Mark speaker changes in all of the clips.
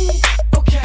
Speaker 1: Okay.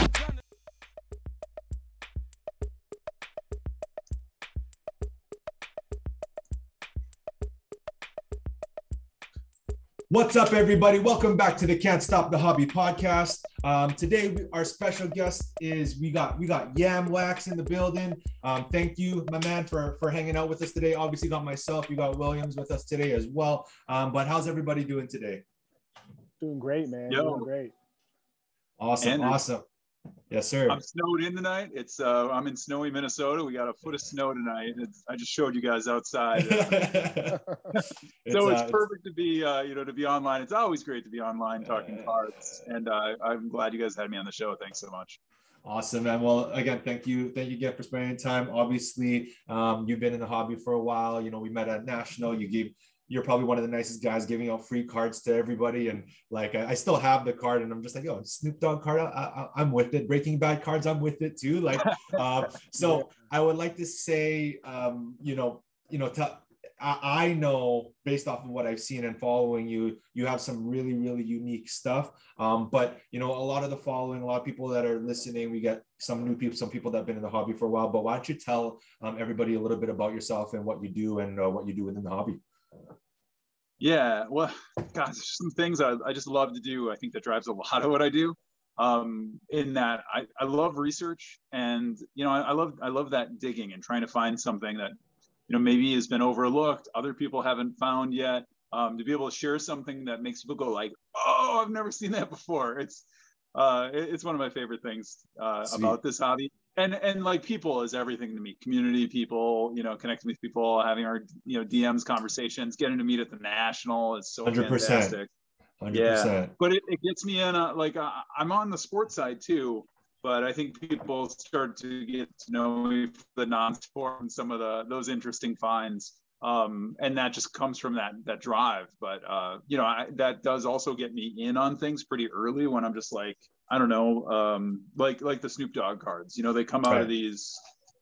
Speaker 2: What's up, everybody? Welcome back to the Can't Stop the Hobby podcast. Today, our special guest is we got Yam Wax in the building. Thank you, my man, for hanging out with us today. Obviously, got myself, you got Williams with us today as well. But how's everybody doing today?
Speaker 3: Doing great, man. Doing great.
Speaker 2: Awesome,
Speaker 4: Andrew.
Speaker 2: Awesome. Yes, sir.
Speaker 4: I'm snowed in tonight. I'm in snowy Minnesota. We got a foot of snow tonight. I just showed you guys outside. It's perfect to be, to be online. It's always great to be online talking cards. And I'm glad you guys had me on the show. Thanks so much.
Speaker 2: Awesome, man. Well, again, thank you again for spending time. Obviously, you've been in the hobby for a while. You know, we met at National. You're probably one of the nicest guys giving out free cards to everybody. And like, I still have the card and I'm just like, yo, Snoop Dogg card, I'm with it. Breaking Bad cards, I'm with it too. Like, so I would like to say, I know based off of what I've seen and following you, you have some really, really unique stuff. But, a lot of the following, a lot of people that are listening, we get some new people, some people that have been in the hobby for a while. But why don't you tell everybody a little bit about yourself and what you do and what you do within the hobby?
Speaker 4: Yeah, well, gosh, there's some things I just love to do. I think that drives a lot of what I do. In that I love research, and I love that digging and trying to find something that maybe has been overlooked, other people haven't found yet. To be able to share something that makes people go like, "Oh, I've never seen that before." It's one of my favorite things about this hobby. And like, people is everything to me. Community, people, connecting with people, having our DMs conversations, getting to meet at the National is so 100%. Fantastic.
Speaker 2: 100%.
Speaker 4: Yeah, but it gets me in I'm on the sports side too, but I think people start to get to know me for the non-sport and some of those interesting finds, and that just comes from that drive. But that does also get me in on things pretty early when I'm just like, I don't know, like the Snoop Dogg cards. They come out of these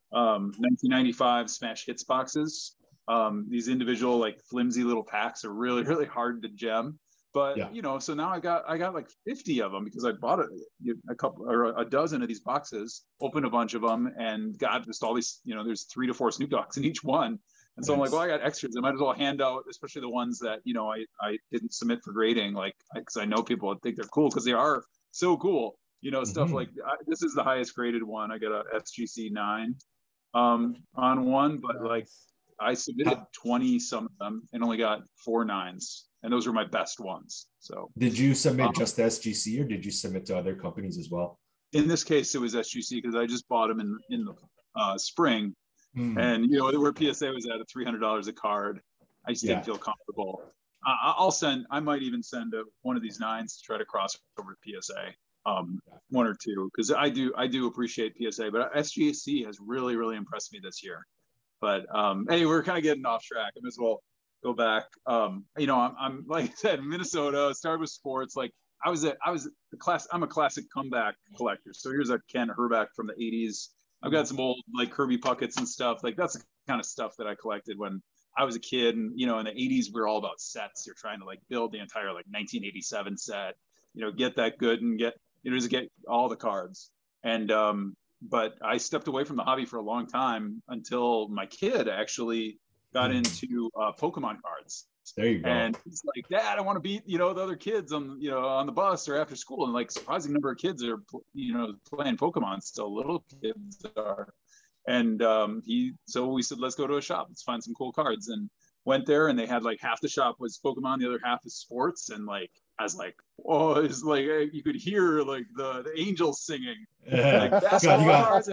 Speaker 4: 1995 smash hits boxes. These individual, like, flimsy little packs are really, really hard to gem. But so now I got like 50 of them because I bought a couple or a dozen of these boxes, opened a bunch of them, and got just all these. There's 3 to 4 Snoop Doggs in each one. And so I'm like, well, I got extras. I might as well hand out, especially the ones that I didn't submit for grading, like, because I know people would think they're cool because they are so cool. Stuff like this is the highest graded one. I got a SGC 9 on one, but like, I submitted 20 some of them and only got 4 9s, and those were my best ones. So
Speaker 2: did you submit just to SGC, or did you submit to other companies as well?
Speaker 4: In this case, it was SGC because I just bought them in the spring. And where PSA was at $300 a card, I just didn't feel comfortable. I might even send one of these 9s to try to cross over to PSA, 1 or 2, because I do appreciate PSA, but SGC has really, really impressed me this year. But hey, we're kind of getting off track. I might as well go back. I'm like I said, Minnesota. Started with sports. Like, I'm a classic comeback collector. So here's a Ken Hrbek from the 80s. I've got some old, like, Kirby Pucketts and stuff. Like, that's the kind of stuff that I collected when I was a kid. And, in the 80s, we were all about sets. You're trying to, like, build the entire, like, 1987 set, get that good and get all the cards. And, but I stepped away from the hobby for a long time until my kid actually got into Pokemon cards.
Speaker 2: There you go.
Speaker 4: And he's like, "Dad, I want to beat, the other kids on the bus or after school." And, like, surprising number of kids are, playing Pokemon still. Little kids are. And so we said, let's go to a shop. Let's find some cool cards. And went there, and they had, like, half the shop was Pokemon, the other half is sports. And, like, I was like, oh, it's like you could hear, like, the angels singing.
Speaker 2: Yeah.
Speaker 4: Like, that's all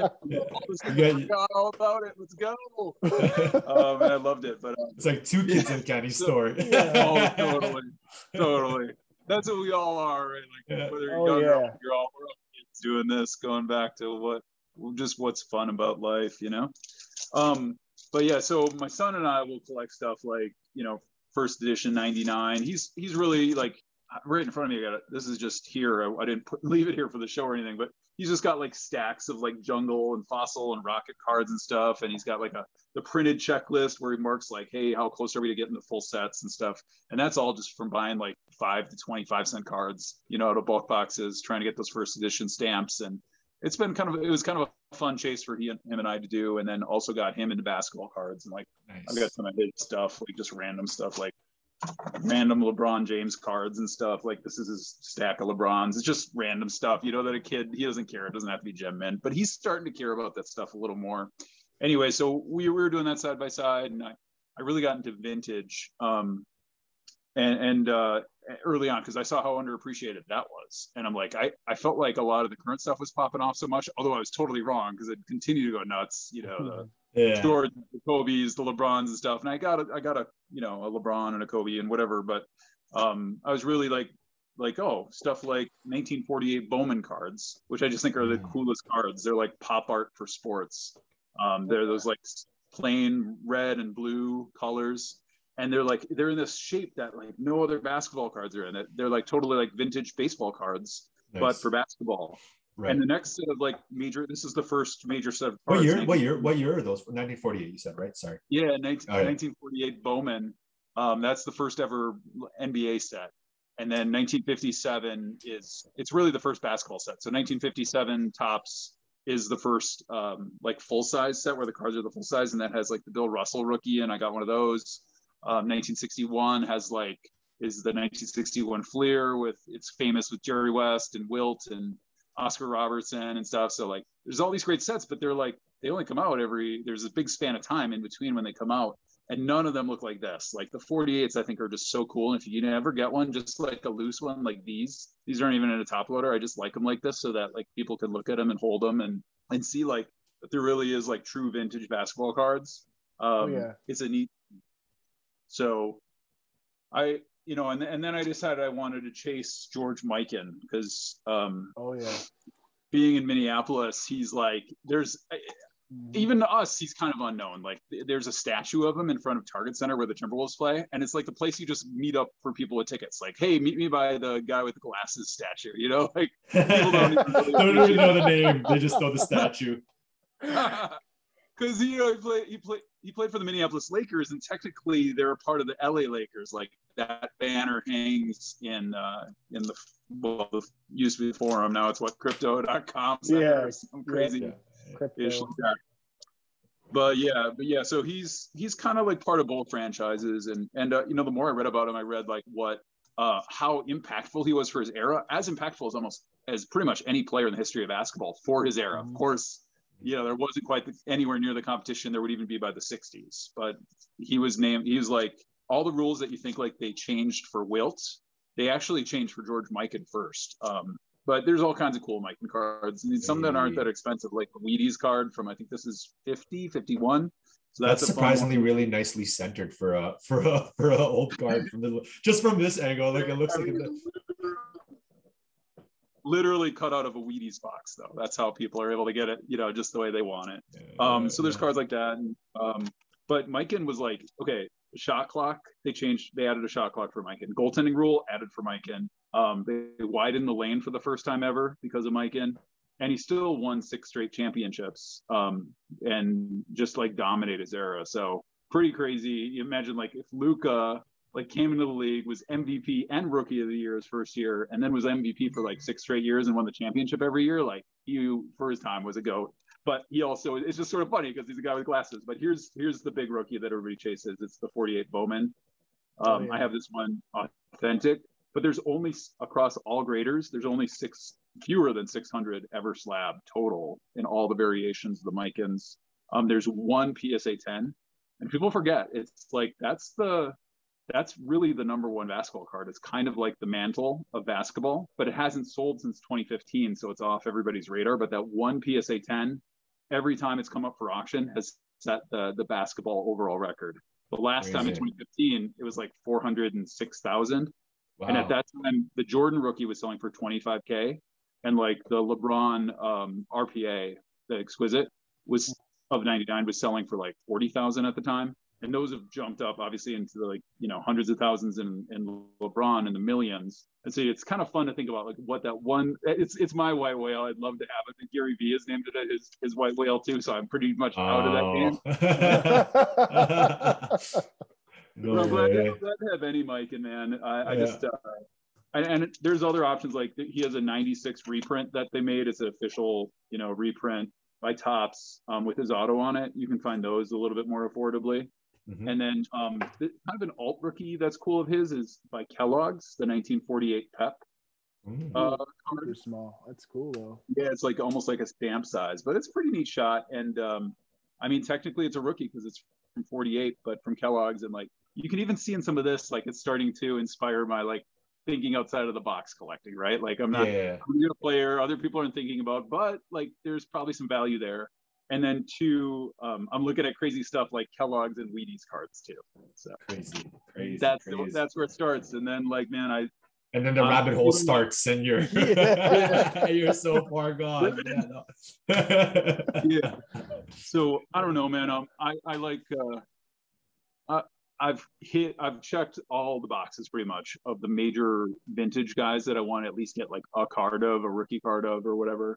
Speaker 4: all about it. Let's go. And I loved it. But
Speaker 2: it's like 2 kids in Kenny's store.
Speaker 4: Oh, totally. That's what we all are, right? Like, whether you're young or we're all kids doing this, going back to what's fun about life, But yeah, so my son and I will collect stuff like, first edition 99. He's really, like, right in front of me. This is just here. I didn't leave it here for the show or anything, but he's just got, like, stacks of, like, jungle and fossil and rocket cards and stuff. And he's got, like, the printed checklist where he marks, like, hey, how close are we to getting the full sets and stuff. And that's all just from buying, like, 5 to 25-cent cards, out of both boxes, trying to get those first edition stamps. And it was kind of a fun chase for him and I to do. And then also got him into basketball cards. And like, nice. I've got some of his stuff, like just random stuff, like random LeBron James cards and stuff. Like this is his stack of LeBrons. It's just random stuff, that a kid, he doesn't care. It doesn't have to be gem mint, but he's starting to care about that stuff a little more. Anyway, so we were doing that side by side, and I really got into vintage and early on, because I saw how underappreciated that was. And I'm like, I felt like a lot of the current stuff was popping off so much, although I was totally wrong, because it continued to go nuts, the Jordan, the Kobe's, the LeBrons and stuff. And I got a LeBron and a Kobe and whatever, but I was really like, stuff like 1948 Bowman cards, which I just think are the coolest cards. They're like pop art for sports. They're those like plain red and blue colors, and they're in this shape that like no other basketball cards are in it. They're like totally like vintage baseball cards, nice. But for basketball. Right. And the next set of like this is the first major set of cards.
Speaker 2: What year are those? 1948, you said, right? Sorry.
Speaker 4: Yeah, 1948 Bowman. That's the first ever NBA set. And then 1957 it's really the first basketball set. So 1957 Topps is the first like full size set where the cards are the full size, and that has like the Bill Russell rookie, and I got one of those. 1961 is the 1961 Fleer it's famous with Jerry West and Wilt and Oscar Robertson and stuff. So like there's all these great sets, but they're like they only come out there's a big span of time in between when they come out, and none of them look like this. Like the 48s I think are just so cool, and if you never get one, just like a loose one like these aren't even in a top loader. I just like them like this so that like people can look at them and hold them and see like that there really is like true vintage basketball cards. It's a neat. So I and then I decided I wanted to chase George Mikan because being in Minneapolis, he's like even to us, he's kind of unknown. Like there's a statue of him in front of Target Center where the Timberwolves play, and it's like the place you just meet up for people with tickets. Like, hey, meet me by the guy with the glasses statue. Like people don't even
Speaker 2: know the name; they just know the statue.
Speaker 4: Because he played for the Minneapolis Lakers, and technically they're a part of the LA Lakers. Like that banner hangs in the used to be forum. Now it's crypto.com. Some crazy ish like that. But yeah. So he's kind of like part of both franchises, and the more I read about him, I read like how impactful he was for his era, as impactful as pretty much any player in the history of basketball for his era. Of course. There wasn't quite anywhere near the competition there would even be by the 60s, but he was like all the rules that you think like they changed for Wilt, they actually changed for George Mikan first. But there's all kinds of cool Mikan cards, and some that aren't that expensive, like the Wheaties card from I think this is 51. So
Speaker 2: that's surprisingly really nicely centered for a old card just from this angle. Like it looks like
Speaker 4: literally cut out of a Wheaties box, though. That's how people are able to get it, just the way they want it. So there's cards like that. But Mikan was like, okay, shot clock, they added a shot clock for Mikan. Goaltending rule added for Mikan. They widened the lane for the first time ever because of Mikan. And he still won 6 straight championships and just like dominated his era. So pretty crazy. You imagine like if Luka like came into the league, was MVP and Rookie of the Year his first year, and then was MVP for like 6 straight years and won the championship every year. Like he, for his time, was a GOAT. But he also, it's just sort of funny because he's a guy with glasses. But here's the big rookie that everybody chases. It's the 48 Bowman. I have this one authentic, but there's only across all graders, there's only fewer than 600 ever slab total in all the variations of the Mikans. There's one PSA 10, and people forget it's like that's really the number one basketball card. It's kind of like the mantle of basketball, but it hasn't sold since 2015, so it's off everybody's radar. But that one PSA 10, every time it's come up for auction, has set the basketball overall record. The last time in 2015, it was like 406,000. Wow. And at that time, the Jordan rookie was selling for 25K, and like the LeBron RPA, the Exquisite, was of 99 was selling for like 40,000 at the time. And those have jumped up obviously into the hundreds of thousands in LeBron and the millions. And so it's kind of fun to think about like what that one, it's my white whale. I'd love to have it. And Gary Vee has named it his white whale too. So I'm pretty much out of that game.
Speaker 2: No
Speaker 4: I'm glad
Speaker 2: way.
Speaker 4: to have any Mikan, man. I just and there's other options, like he has a 96 reprint that they made. It's an official, reprint by Topps with his auto on it. You can find those a little bit more affordably.
Speaker 2: Mm-hmm.
Speaker 4: And then kind of an alt rookie that's cool of his is by Kellogg's, the 1948 Pep.
Speaker 3: Super small. That's cool though.
Speaker 4: Yeah, it's like almost like a stamp size, but it's a pretty neat shot. And I mean, technically it's a rookie because it's from 48, but from Kellogg's, and like you can even see in some of this, like it's starting to inspire my like thinking outside of the box collecting, right? Like I'm not a player other people aren't thinking about, but like there's probably some value there. And then two, I'm looking at crazy stuff like Kellogg's and Wheaties cards too. So
Speaker 2: crazy.
Speaker 4: That's where it starts. And then like, man,
Speaker 2: and then the rabbit hole starts, and you're you're so far gone.
Speaker 4: Yeah. So I don't know, man. I like. I've checked all the boxes pretty much of the major vintage guys that I want to at least get like a card of, a rookie card of, or whatever.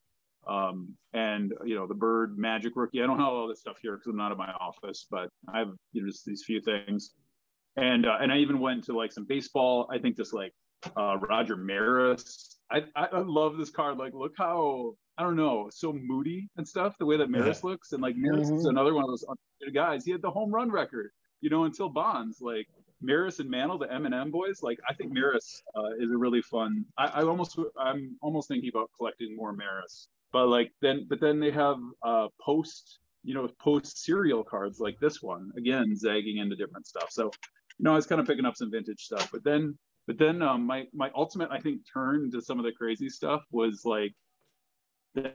Speaker 4: And the Bird Magic rookie. I don't have all this stuff here because I'm not in my office, but I have just these few things. And I even went to like some baseball. I think just like Roger Maris. I love this card. Like, look how, I don't know, so moody and stuff, the way that Maris looks. And like Maris is another one of those guys. He had the home run record, until Bonds. Like Maris and Mantle, the M&M boys. Like I think Maris is a really fun. I'm almost thinking about collecting more Maris. But then they have post serial cards like this one, again zagging into different stuff. So I was kind of picking up some vintage stuff. But then my ultimate, I think, turn to some of the crazy stuff was like that.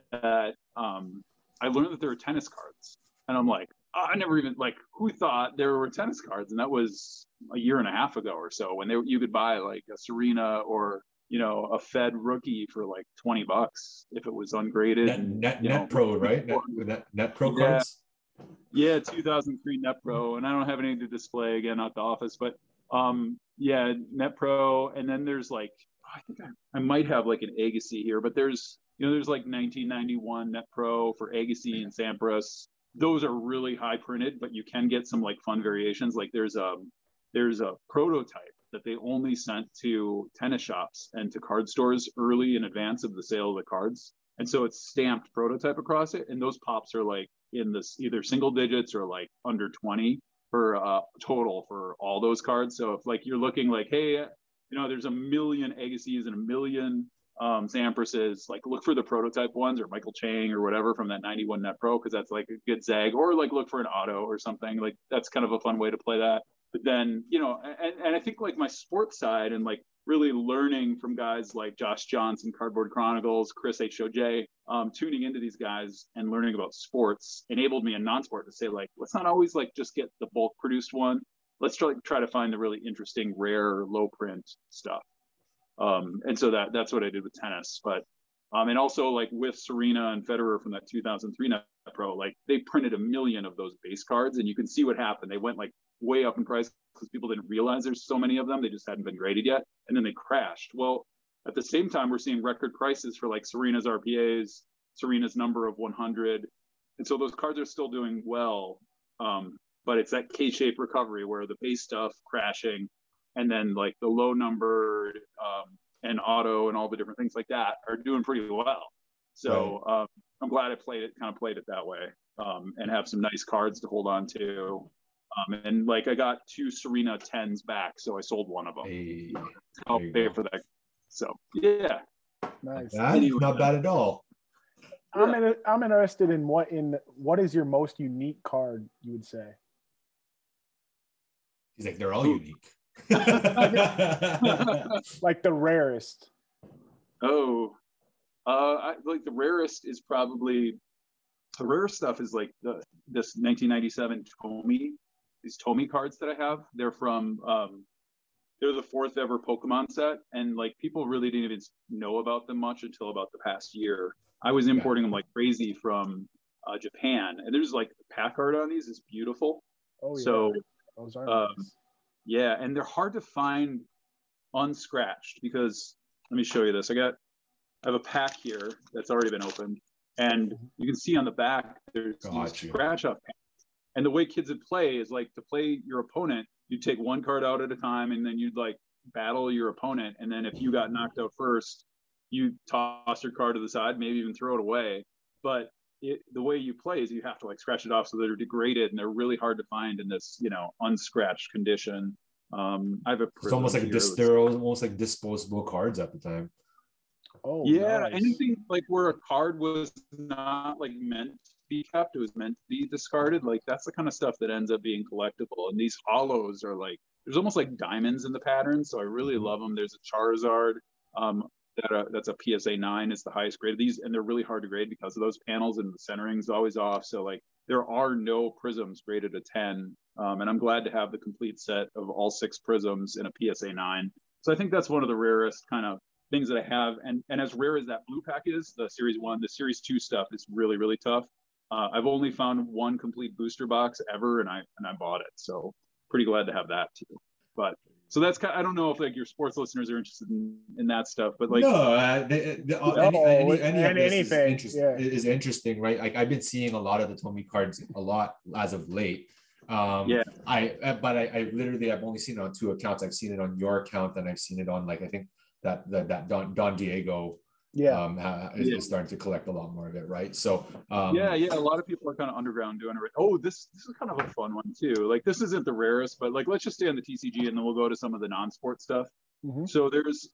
Speaker 4: I learned that there were tennis cards, and I'm like, I never even who thought there were tennis cards? And that was a year and a half ago or so, when you could buy like a Serena or a Fed rookie for like $20 if it was ungraded.
Speaker 2: Net Pro, right? Net Pro cards.
Speaker 4: Yeah, 2003 Net Pro, and I don't have anything to display again at the office, but Net Pro, and then there's like I think I might have like an Agassi here, but there's like 1991 Net Pro for Agassi and Sampras. Those are really high printed, but you can get some like fun variations. Like there's a prototype that they only sent to tennis shops and to card stores early in advance of the sale of the cards. And so it's stamped prototype across it. And those pops are like in this either single digits or like under 20 for total for all those cards. So if like you're looking like, hey, there's a million Agassis and a million Samprases, like look for the prototype ones or Michael Chang or whatever from that 91 Net Pro, because that's like a good zag, or like look for an auto or something. Like that's kind of a fun way to play that. But then, and I think like my sports side and like really learning from guys like Josh Johnson, Cardboard Chronicles, Chris HOJ, tuning into these guys and learning about sports enabled me in non-sport to say like, let's not always like just get the bulk produced one. Let's try to find the really interesting, rare, low print stuff. And so that's what I did with tennis. But and also like with Serena and Federer from that 2003 Net Pro, like they printed 1 million of those base cards, and you can see what happened. They went like way up in price because people didn't realize there's so many of them. They just hadn't been graded yet, and then they crashed. Well, at the same time, we're seeing record prices for like Serena's RPAs, Serena's number of 100, and so those cards are still doing well. But it's that K-shaped recovery where the base stuff crashing, and then like the low numbered and auto and all the different things like that are doing pretty well. So I'm glad I played it that way, and have some nice cards to hold on to. And like I got 2 Serena 10s back, so I sold one of them.
Speaker 2: Hey,
Speaker 4: I'll pay for that. So yeah,
Speaker 3: nice.
Speaker 2: Not bad at all.
Speaker 3: I'm interested in what is your most unique card, you would say?
Speaker 2: He's like, they're all unique.
Speaker 3: Like the rarest.
Speaker 4: Like the rarest is probably, the rarest stuff is like this 1997 Tomy, these Tomy cards that I have. They're from they're the 4th ever Pokemon set, and like people really didn't even know about them much until about the past year. I was importing them like crazy from Japan, and there's like the pack art on these is beautiful.
Speaker 3: Oh yeah.
Speaker 4: So
Speaker 3: those are nice.
Speaker 4: Yeah, and they're hard to find unscratched because, let me show you this. I have a pack here that's already been opened, and you can see on the back there's these scratch up packs. And the way kids would play is like to play your opponent, you'd take one card out at a time, and then you'd like battle your opponent. And then if you got knocked out first, you toss your card to the side, maybe even throw it away. But the way you play is you have to like scratch it off, so they're degraded and they're really hard to find in this, you know, unscratched condition. I have a
Speaker 2: it's almost like they're almost like disposable cards at the time.
Speaker 3: Oh
Speaker 4: yeah,
Speaker 3: nice.
Speaker 4: anything like where a card was not like meant to be kept, it was meant to be discarded. Like that's the kind of stuff that ends up being collectible. And these hollows are like, there's almost like diamonds in the pattern, so I really love them. There's a Charizard that's a PSA 9, is the highest grade of these, and they're really hard to grade because of those panels, and the centering's always off. So like there are no prisms graded a 10, and I'm glad to have the complete set of all 6 prisms in a PSA 9. So I think that's one of the rarest kind of things that I have, and as rare as that blue pack is, the Series 1, the Series 2 stuff is really, really tough. I've only found one complete booster box ever, and I bought it, so pretty glad to have that too. But so that's kind of, I don't know if like your sports listeners are interested in that stuff, but like
Speaker 2: anything is interesting, right? Like I've been seeing a lot of the Tomy cards a lot as of late. I literally I've only seen it on 2 accounts. I've seen it on your account, and I've seen it on like I think that Don Diego is starting to collect a lot more of it, right? So a lot of people are kind of underground doing it. Oh, this is kind of a fun one too. Like this isn't the rarest, but like let's just stay on the TCG and then we'll go to some of the non-sport stuff. So there's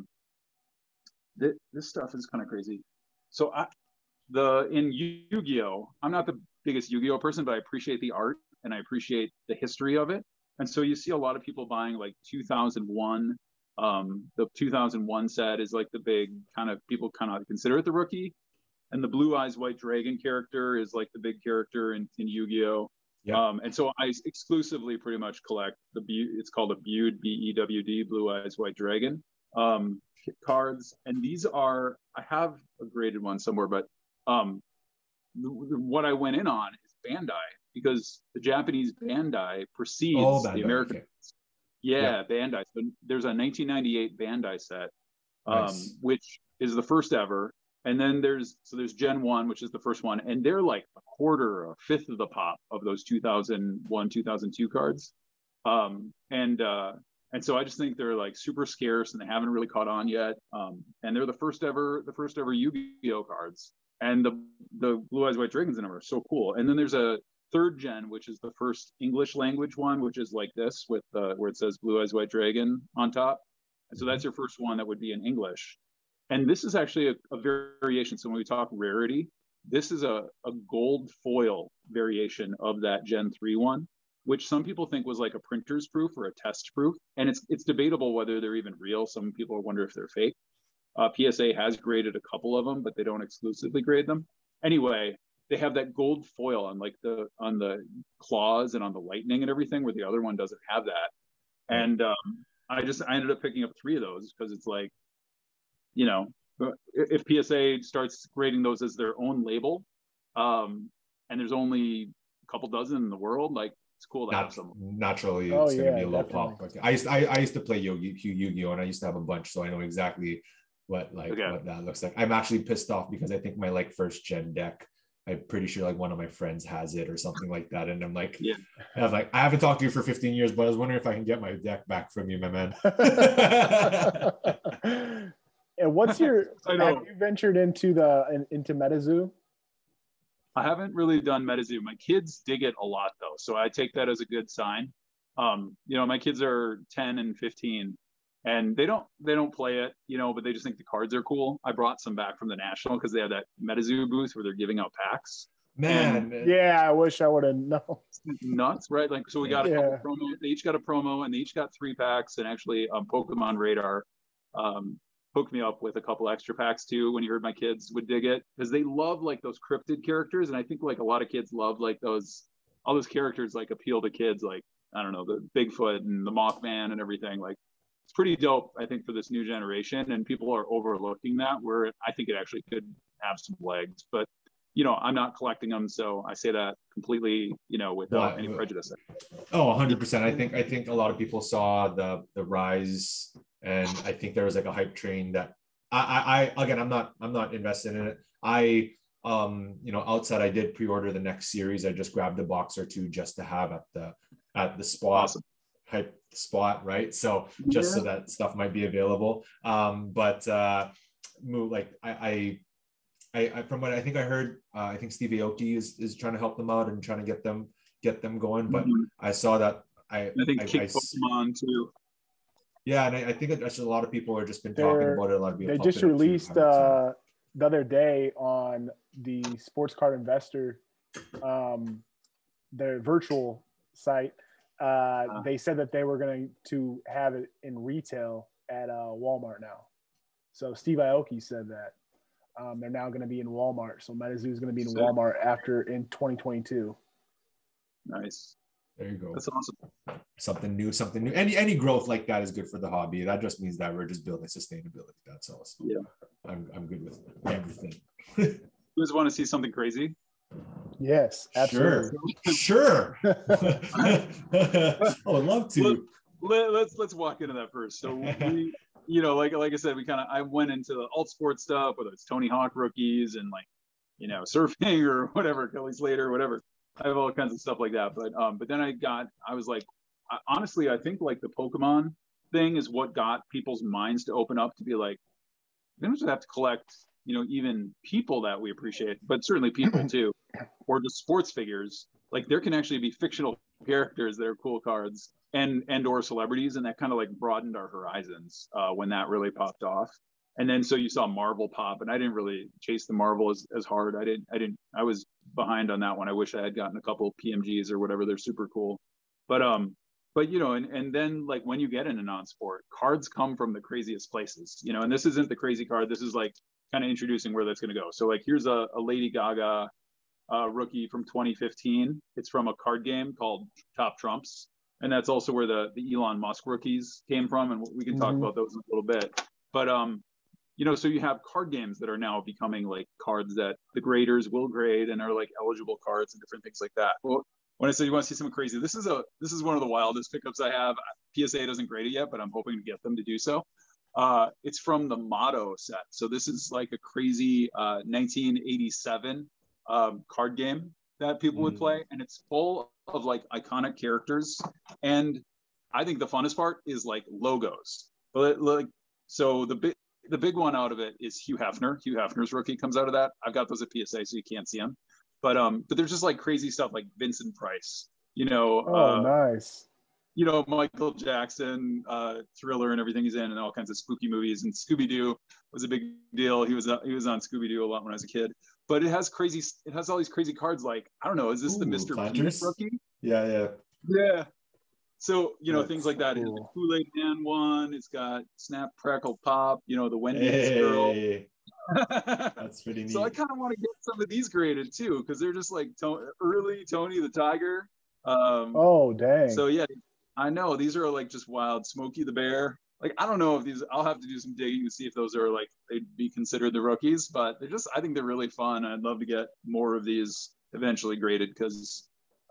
Speaker 2: this stuff is kind of crazy. So in Yu-Gi-Oh, I'm not the biggest Yu-Gi-Oh person, but I appreciate the art and I appreciate the history of it. And so you see a lot of people buying like 2001. The 2001 set is like the big kind of, people kind of consider it the rookie, and the Blue Eyes White Dragon character is like the big character in Yu-Gi-Oh. And so I exclusively pretty much collect it's called a BEWD, B-E-W-D, Blue Eyes White Dragon cards. And these are, I have a graded one somewhere, but what I went in on is Bandai, because the Japanese Bandai precedes the American. Bandai. So there's a 1998 Bandai set, which is the first ever. And then there's Gen 1, which is the first one. And they're like a quarter or a fifth of the pop of those 2001, 2002 cards. And so I just think they're like super scarce and they haven't really caught on yet. And they're the first ever Yu-Gi-Oh cards. And the Blue Eyes White Dragons in them are so cool. And then there's a 3rd gen, which is the first English language one, which is like this with where it says Blue Eyes White Dragon on top. And so that's your first one that would be in English. And this is actually a variation. So when we talk rarity, this is a gold foil variation of that Gen 3 one, which some people think was like a printer's proof or a test proof. And it's debatable whether they're even real. Some people wonder if they're fake. PSA has graded a couple of them, but they don't exclusively grade them. Anyway, they have that gold foil on on the claws and on the lightning and everything, where the other one doesn't have that. And I ended up picking up 3 of those because it's like, you know, if PSA starts grading those as their own label, and there's only a couple dozen in the world, like it's cool to have some. Naturally, it's going to be a low pop. I used to play Yu-Gi-Oh, and I used to have a bunch, so I know exactly what that looks like. I'm actually pissed off because I think my like 1st gen deck, I'm pretty sure like one of my friends has it or something like that. And I'm like, I haven't talked to you for 15 years, but I was wondering if I can get my deck back from you, my man.
Speaker 3: And what's your, have you ventured into MetaZoo?
Speaker 4: I haven't really done MetaZoo. My kids dig it a lot though. So I take that as a good sign. You know, my kids are 10 and 15 and they don't play it, you know, but they just think the cards are cool. I brought some back from the National because they have that MetaZoo booth where they're giving out packs.
Speaker 2: Man.
Speaker 3: I wish I would have known.
Speaker 4: Nuts, right? Like, so we got a couple promo. They each got a promo and they each got 3 packs. And actually Pokemon Radar hooked me up with a couple extra packs too when he heard my kids would dig it, because they love like those cryptid characters. And I think like a lot of kids love like all those characters like appeal to kids, like, I don't know, the Bigfoot and the Mothman and everything. Like, it's pretty dope, I think, for this new generation, and people are overlooking that, where I think it actually could have some legs. But, you know, I'm not collecting them, so I say that completely, you know, without any prejudice.
Speaker 2: Oh, 100%. I think a lot of people saw the rise, and I think there was like a hype train that I again, I'm not invested in it. You know, outside, I did pre-order the next series. I just grabbed a box or 2 just to have at the spot.
Speaker 4: Awesome.
Speaker 2: hype spot, right? So just so that stuff might be available. But like I from what I think I heard, I think Steve Aoki is trying to help them out and trying to get them going. But I saw that
Speaker 4: I think Pokemon too.
Speaker 2: Yeah, and I think that a lot of people have just been talking about it. A lot of people.
Speaker 3: They just released the other day on the Sports Card Investor, their virtual site. They said that they were going to have it in retail at Walmart now. So Steve Aoki said that they're now going to be in Walmart. So MetaZoo is going to be in Walmart in 2022.
Speaker 4: Nice.
Speaker 2: There you go.
Speaker 4: That's awesome.
Speaker 2: Something new. Any growth like that is good for the hobby. That just means that we're just building sustainability. That's all. So
Speaker 4: yeah,
Speaker 2: I'm good with everything.
Speaker 4: You guys want to see something crazy?
Speaker 3: Yes, absolutely.
Speaker 2: Sure. I would love to.
Speaker 4: Let's walk into that first. So we, like I said, I went into the alt sports stuff, whether it's Tony Hawk rookies and surfing or whatever, Kelly Slater, whatever. I have all kinds of stuff like that. But then I was like, honestly, I think like the Pokemon thing is what got people's minds to open up to be like, we don't just have to collect, even people that we appreciate, but certainly people too, or just sports figures. Like there can actually be fictional characters that are cool cards and or celebrities. And that kind of like broadened our horizons when that really popped off. And then, so you saw Marvel pop, and I didn't really chase the Marvel as hard. I was behind on that one. I wish I had gotten a couple PMGs or whatever. They're super cool. But and then like when you get into non-sport, cards come from the craziest places, and this isn't the crazy card. This is like kind of introducing where that's going to go. So like, here's a Lady Gaga rookie from 2015. It's from a card game called Top Trumps. And that's also where the Elon Musk rookies came from. And we can talk about those in a little bit. But, so you have card games that are now becoming like cards that the graders will grade and are like eligible cards and different things like that. Well, when I say you want to see something crazy, this is one of the wildest pickups I have. PSA doesn't grade it yet, but I'm hoping to get them to do so. It's from the Motto set. So this is like a crazy 1987 card game that people would play, and it's full of like iconic characters. And I think the funnest part is like logos. But like, so the big one out of it is Hugh Hefner. Hugh Hefner's rookie comes out of that. I've got those at PSA, so you can't see them. But there's just like crazy stuff like Vincent Price.
Speaker 3: Nice.
Speaker 4: Michael Jackson, Thriller, and everything he's in, and all kinds of spooky movies. And Scooby-Doo was a big deal. He was on Scooby-Doo a lot when I was a kid. But it has all these crazy cards. Like, I don't know, is this the Mr. Peanut rookie?
Speaker 2: Yeah.
Speaker 4: So things like that. Cool. The Kool-Aid Man one. It's got Snap, Crackle, Pop. The Wendy's girl.
Speaker 2: That's pretty neat.
Speaker 4: So I kind of want to get some of these graded too, because they're just like early Tony the Tiger.
Speaker 3: Oh dang!
Speaker 4: So yeah, I know these are like just wild. Smokey the Bear. Like, I don't know if these. I'll have to do some digging to see if those are like they'd be considered the rookies, but I think they're really fun. I'd love to get more of these eventually graded because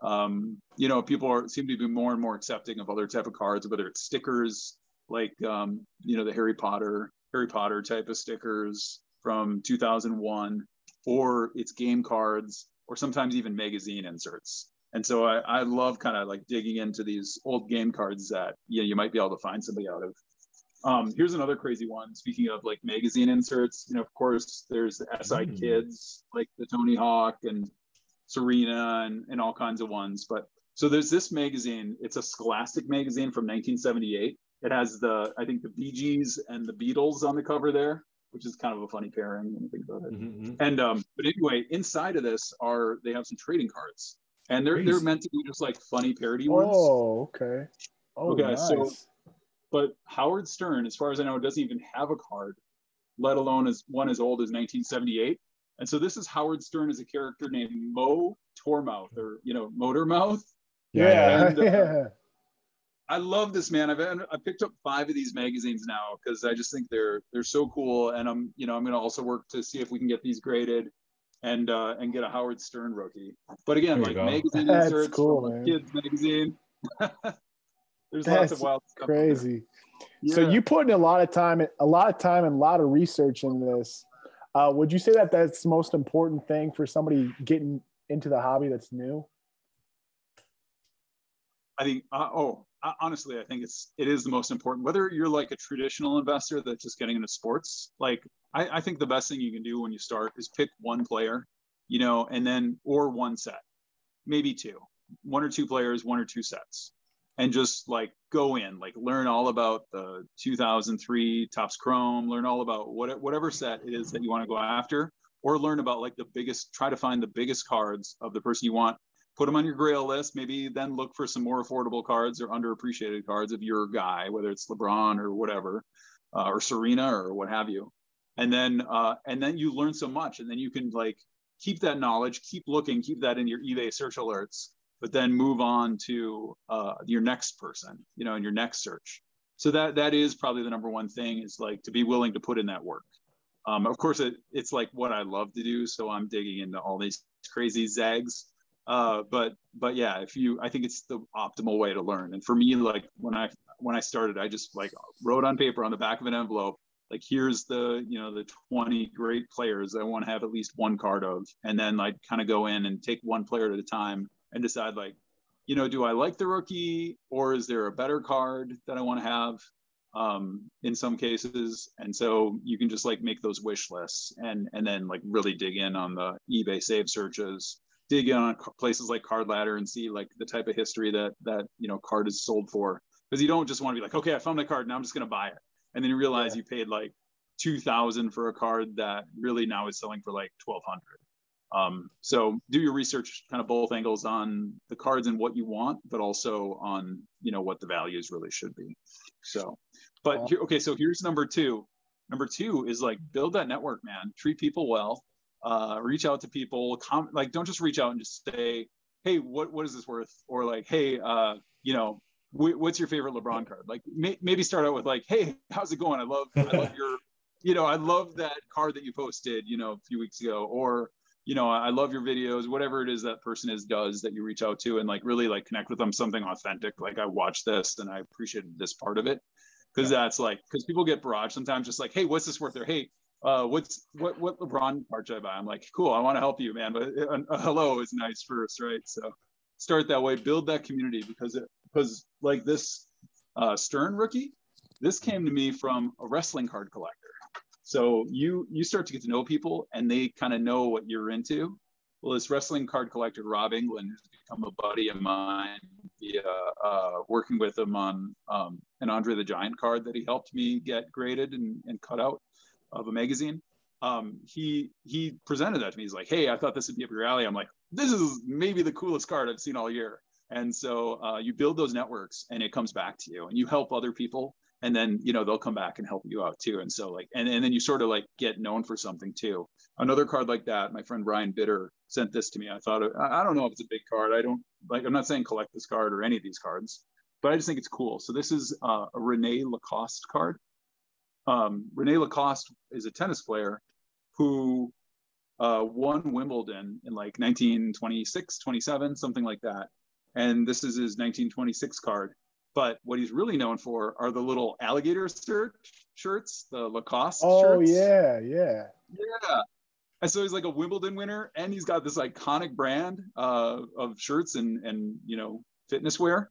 Speaker 4: people seem to be more and more accepting of other type of cards, whether it's stickers like the Harry Potter type of stickers from 2001, or it's game cards, or sometimes even magazine inserts. And so I love kind of like digging into these old game cards that you might be able to find something out of. Here's another crazy one. Speaking of like magazine inserts, of course there's the SI Kids, like the Tony Hawk and Serena and all kinds of ones. But so there's this magazine. It's a Scholastic magazine from 1978. It has I think the Bee Gees and the Beatles on the cover there, which is kind of a funny pairing when you think about it. Mm-hmm. And but anyway, inside of this they have some trading cards, and they're meant to be just like funny parody ones.
Speaker 3: Oh, okay. Oh,
Speaker 4: okay.
Speaker 3: Nice.
Speaker 4: So, but Howard Stern, as far as I know, doesn't even have a card, let alone one as old as 1978. And so this is Howard Stern as a character named Mo Tormouth, or Motormouth.
Speaker 3: Yeah.
Speaker 4: And, I love this, man. I picked up 5 of these magazines now because I just think they're so cool, and I'm going to also work to see if we can get these graded and get a Howard Stern rookie. But again, like magazine inserts,
Speaker 3: cool,
Speaker 4: from kids magazine. There's
Speaker 3: That's
Speaker 4: lots of wild stuff.
Speaker 3: Crazy.
Speaker 4: Yeah.
Speaker 3: So you put in a lot of time and a lot of research in this. Would you say that that's the most important thing for somebody getting into the hobby that's new?
Speaker 4: I think, honestly, I think it is the most important, whether you're like a traditional investor that's just getting into sports. Like I think the best thing you can do when you start is pick one player, and then, or one set, maybe two, one or two players, one or two sets, and just like go in, like learn all about the 2003 Topps Chrome, learn all about whatever set it is that you want to go after, or learn about like try to find the biggest cards of the person you want, put them on your grail list, maybe then look for some more affordable cards or underappreciated cards of your guy, whether it's LeBron or whatever, or Serena or what have you. And then you learn so much, and then you can like keep that knowledge, keep looking, keep that in your eBay search alerts, but then move on to your next person, in your next search. So that is probably the number one thing, is like to be willing to put in that work. Of course, it's like what I love to do, so I'm digging into all these crazy zags. But yeah, I think it's the optimal way to learn. And for me, like when I started, I just like wrote on paper on the back of an envelope, like here's the 20 great players I want to have at least one card of, and then like kind of go in and take one player at a time and decide like, do I like the rookie, or is there a better card that I want to have, in some cases. And so you can just like make those wish lists, and then like really dig in on the eBay save searches, dig in on places like Card Ladder and see like the type of history that card is sold for, because you don't just want to be like, okay, I found my card, now I'm just going to buy it, and then you realize you paid like $2,000 for a card that really now is selling for like $1,200. So do your research, kind of both angles on the cards and what you want, but also on what the values really should be. So, but so here's number two. Number two is like build that network, man. Treat people well. Reach out to people. Like don't just reach out and just say, hey, what is this worth? Or like, hey, what's your favorite LeBron card? Like maybe start out with like, hey, how's it going? I love your, I love that card that you posted, a few weeks ago, or, I love your videos, whatever it is that person does that you reach out to, and like really like connect with them, something authentic. Like I watched this and I appreciated this part of it. Cause that's like, cause people get barraged sometimes, just like, hey, what's this worth there? Hey, what LeBron card should I buy? I'm like, cool, I want to help you, man. But a hello is nice first, right? So start that way, build that community, because like this Stern rookie, this came to me from a wrestling card collector. So you start to get to know people, and they kind of know what you're into. Well, this wrestling card collector, Rob England, who's become a buddy of mine via working with him on an Andre the Giant card that he helped me get graded and cut out of a magazine. He presented that to me. He's like, hey, I thought this would be up your alley. I'm like, this is maybe the coolest card I've seen all year. And so you build those networks, and it comes back to you, and you help other people. And then, they'll come back and help you out too. And so like, and then you sort of like get known for something too. Another card like that, my friend Brian Bitter sent this to me. I thought, I don't know if it's a big card. I'm not saying collect this card or any of these cards, but I just think it's cool. So this is a Rene Lacoste card. Rene Lacoste is a tennis player who won Wimbledon in like 1926, 27, something like that. And this is his 1926 card. But what he's really known for are the little alligator shirts, the Lacoste shirts.
Speaker 3: Oh, yeah.
Speaker 4: And so he's like a Wimbledon winner, and he's got this iconic brand of shirts and fitness wear.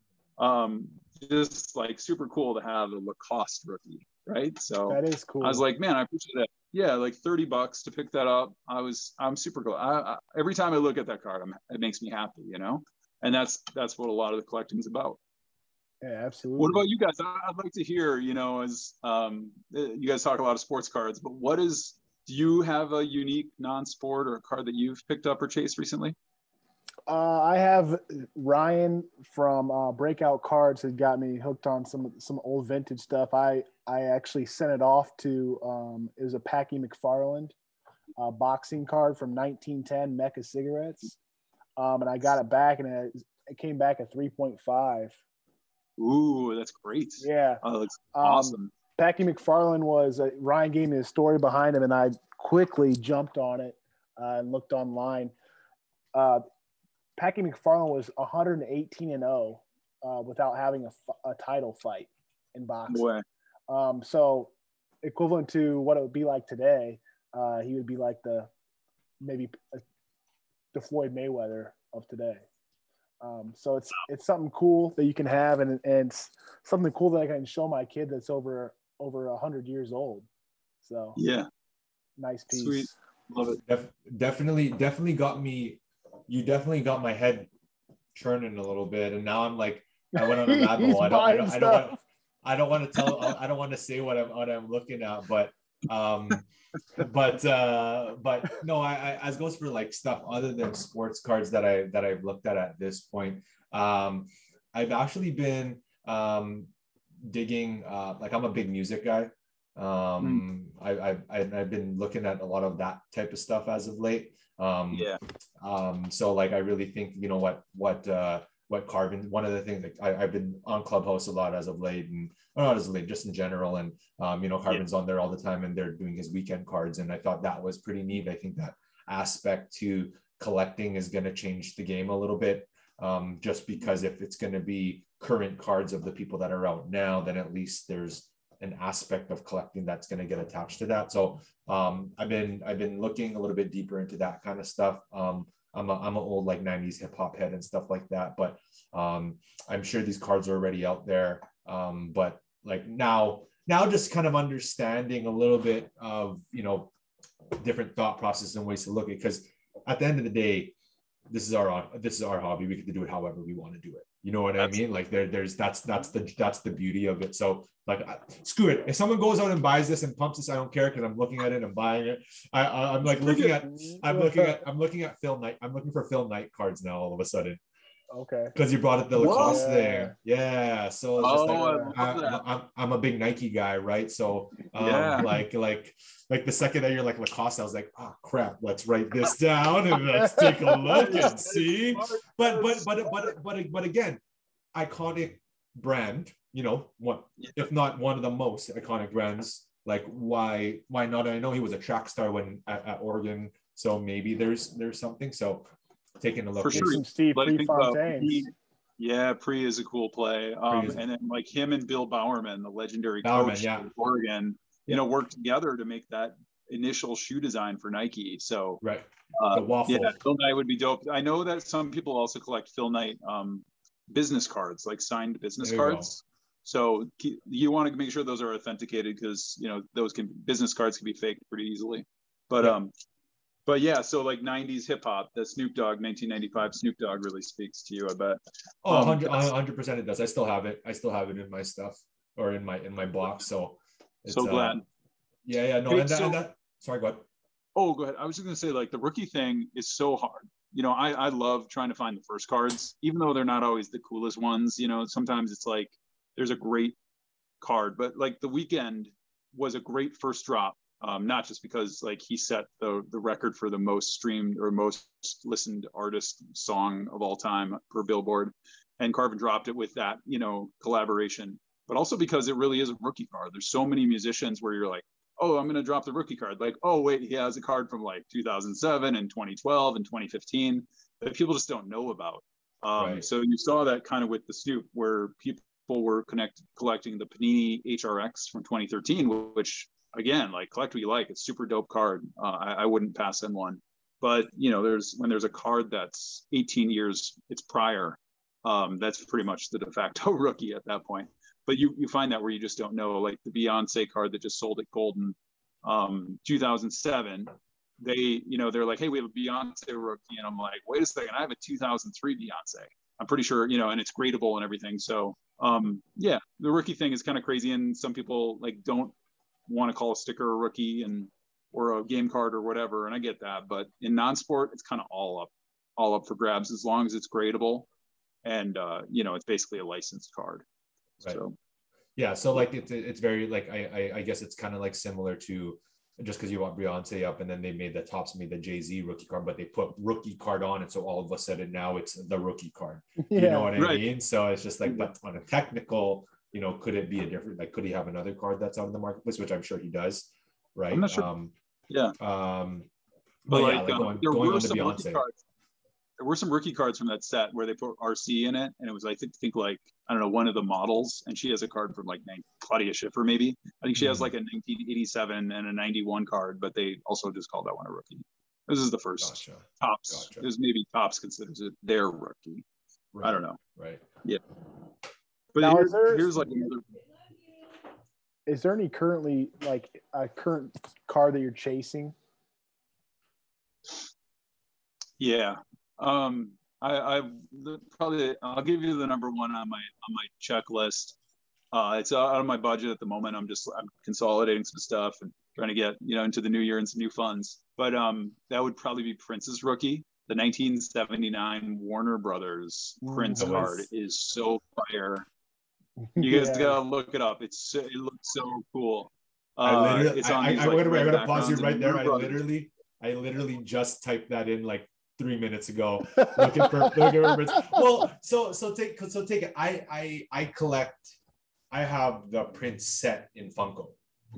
Speaker 4: Just like super cool to have a Lacoste rookie, right? So
Speaker 3: that is cool.
Speaker 4: I was like, man, I appreciate it. Yeah, like $30 to pick that up. I'm super cool. Every time I look at that card, it makes me happy, and that's what a lot of the collecting is about.
Speaker 3: Yeah, absolutely.
Speaker 4: What about you guys? I'd like to hear, as you guys talk a lot of sports cards, but do you have a unique non-sport or a card that you've picked up or chased recently?
Speaker 3: I have Ryan from Breakout Cards had got me hooked on some old vintage stuff. I actually sent it off to it was a Packy McFarland boxing card from 1910, Mecca Cigarettes, and I got it back, and it came back at 3.5.
Speaker 4: Ooh, that's great.
Speaker 3: Yeah.
Speaker 4: Oh, that's awesome.
Speaker 3: Packy McFarland was Ryan gave me the story behind him, and I quickly jumped on it and looked online. Packy McFarland was 118-0 without having a title fight in boxing. So equivalent to what it would be like today, he would be like the Floyd Mayweather of today. So it's something cool that you can have, and it's something cool that I can show my kid that's over 100 years old. So
Speaker 4: yeah,
Speaker 3: nice piece.
Speaker 4: Sweet. Love it.
Speaker 2: Definitely got me. You definitely got my head churning a little bit, and now I'm like, I went on a rabbit hole. I don't want to say what I'm looking at, but no, I as goes for like stuff other than sports cards that I've looked at this point. I've actually been digging, like I'm a big music guy. I've been looking at a lot of that type of stuff as of late. So like I really think, you know, what Carvin, one of the things that I've been on Clubhouse a lot as of late, and not as of late, just in general, and you know, Carvin's on there all the time, and they're doing his weekend cards, and I thought that was pretty neat. I think that aspect to collecting is going to change the game a little bit, just because if it's going to be current cards of the people that are out now, then at least there's an aspect of collecting that's going to get attached to that. So I've been looking a little bit deeper into that kind of stuff. I'm an old like 90s hip hop head and stuff like that, but I'm sure these cards are already out there. But like now just kind of understanding a little bit of, you know, different thought processes and ways to look at it, because at the end of the day, this is our hobby. We get to do it however we want to do it. You know what I mean? Like that's the beauty of it. So like, screw it. If someone goes out and buys this and pumps this, I don't care, because I'm looking at it and buying it. I'm looking at Phil Knight. I'm looking for Phil Knight cards now all of a sudden.
Speaker 3: Okay.
Speaker 2: Because you brought it the Lacoste there. Yeah. So it's I'm a big Nike guy, right? So like the second that you're like Lacoste, I was like, oh crap, let's write this down and let's take a look and see. But again, iconic brand, you know, if not one of the most iconic brands. Like why not? I know he was a track star when at Oregon, so maybe there's something. So taking a look
Speaker 4: for sure.
Speaker 3: Steve Prefontaine.
Speaker 4: Yeah, Pre is a cool play. And then like him and Bill Bowerman, the legendary coach of Oregon, you know, worked together to make that initial shoe design for Nike. So
Speaker 2: the waffle.
Speaker 4: Yeah, Phil Knight would be dope. I know that some people also collect Phil Knight business cards, like signed business cards. So you want to make sure those are authenticated, because you know business cards can be faked pretty easily. But yeah, so like 90s hip hop, the Snoop Dogg 1995 Snoop Dogg really speaks to you, I bet.
Speaker 2: Oh, 100% it does. I still have it in my stuff, or in my box. So
Speaker 4: so glad.
Speaker 2: No, hey, sorry, go ahead.
Speaker 4: Oh, go ahead. I was just gonna say, like, the rookie thing is so hard. You know, I love trying to find the first cards, even though they're not always the coolest ones. You know, sometimes it's like there's a great card, but like The Weeknd was a great first drop. Not just because like he set the record for the most streamed or most listened artist song of all time per Billboard, and Carvin dropped it with that, you know, collaboration, but also because it really is a rookie card. There's so many musicians where you're like, oh, I'm going to drop the rookie card. Like, oh, wait, he has a card from like 2007 and 2012 and 2015 that people just don't know about. So you saw that kind of with the Snoop, where people were collecting the Panini HRX from 2013, which, again, like, collect what you like. It's super dope card. I wouldn't pass in one. But, you know, when there's a card that's 18 years, it's prior, that's pretty much the de facto rookie at that point. But you find that where you just don't know, like the Beyonce card that just sold at Golden 2007. They're like, hey, we have a Beyonce rookie. And I'm like, wait a second, I have a 2003 Beyonce. I'm pretty sure, you know, and it's gradable and everything. So, the rookie thing is kind of crazy. And some people like don't want to call a sticker a rookie or a game card or whatever. And I get that. But in non-sport, it's kind of all up for grabs, as long as it's gradable. And, it's basically a licensed card.
Speaker 2: Right.
Speaker 4: So,
Speaker 2: yeah. So like it's very like I guess it's kind of like similar to, just because you want Beyonce up, and then they made the Jay-Z rookie card, but they put rookie card on it, so all of a sudden now it's the rookie card. You know what I mean? So it's just like, but on a technical, you know, could it be a different, like, could he have another card that's out in the marketplace, which I'm sure he does, right?
Speaker 4: I'm not sure.
Speaker 2: But like, going on to Beyonce.
Speaker 4: There were some rookie cards from that set where they put RC in it, and it was, I think like, I don't know, one of the models, and she has a card from like Claudia Schiffer, maybe. I think she has like a 1987 and a 91 card, but they also just called that one a rookie. This is the first. Topps. There's maybe Topps considers it their rookie.
Speaker 2: Right.
Speaker 4: I don't know.
Speaker 2: Right.
Speaker 4: Yeah. But
Speaker 3: Now,
Speaker 4: here's like another.
Speaker 3: Is there any currently like a current car that you're chasing?
Speaker 4: Yeah. I probably I'll give you the number one on my checklist. It's out of my budget at the moment. I'm consolidating some stuff and trying to get into the new year and some new funds. But that would probably be Prince's rookie. The 1979 Warner Brothers Prince card is so fire. You guys gotta look it up. It looks so cool.
Speaker 2: It's on
Speaker 4: these,
Speaker 2: I gotta pause you right there. I literally just typed that in like 3 minutes ago. looking for Prince. Well, so take it. I collect. I have the Prince set in Funko.